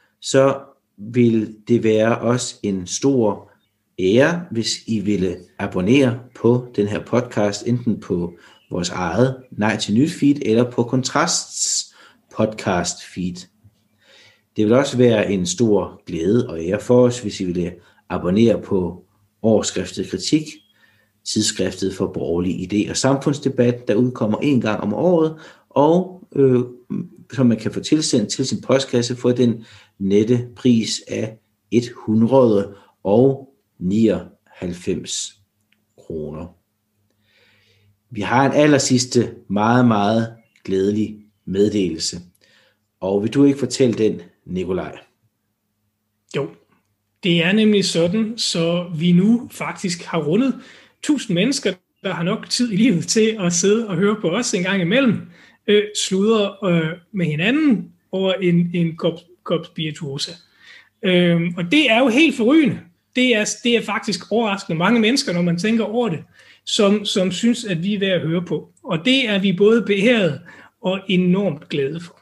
så vil det være også en stor ære, hvis I ville abonnere på den her podcast, enten på vores eget Nej til Nyt feed, eller på Kontrasts podcast feed. Det vil også være en stor glæde og ære for os, hvis I ville abonnere på Overskriftet Kritik, tidsskriftet for borgerlig idé og samfundsdebat, der udkommer en gang om året, og øh, som man kan få tilsendt til sin postkasse for den nette pris af et hundrede nioghalvfjerds halvfems kroner. Vi har en aller sidste meget, meget glædelig meddelelse. Og vil du ikke fortælle den, Nikolaj?
Jo, det er nemlig sådan, så vi nu faktisk har rundet tusind mennesker, der har nok tid i livet til at sidde og høre på os en gang imellem, øh, sludre øh, med hinanden over en, en kop, kop spirituosa. Øh, og det er jo helt forrygende. Det er, det er faktisk overraskende mange mennesker, når man tænker over det, som, som synes, at vi er værd at høre på. Og det er vi både beæret og enormt glade for.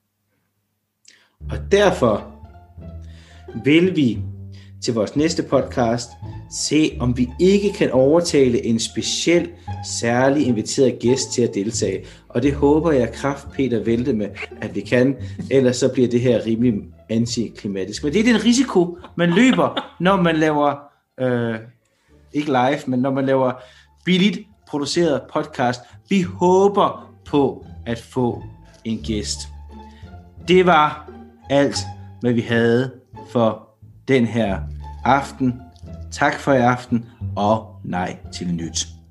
Og derfor vil vi til vores næste podcast se, om vi ikke kan overtale en speciel, særlig inviteret gæst til at deltage. Og det håber jeg kraft Peter Velte med, at vi kan. Ellers så bliver det her rimelig antiklimatisk. Men det er den risiko, man løber, når man laver, øh, ikke live, men når man laver billigt produceret podcast. Vi håber på at få en gæst. Det var alt, hvad vi havde for den her aften. Tak for i aften, og nej til nyt.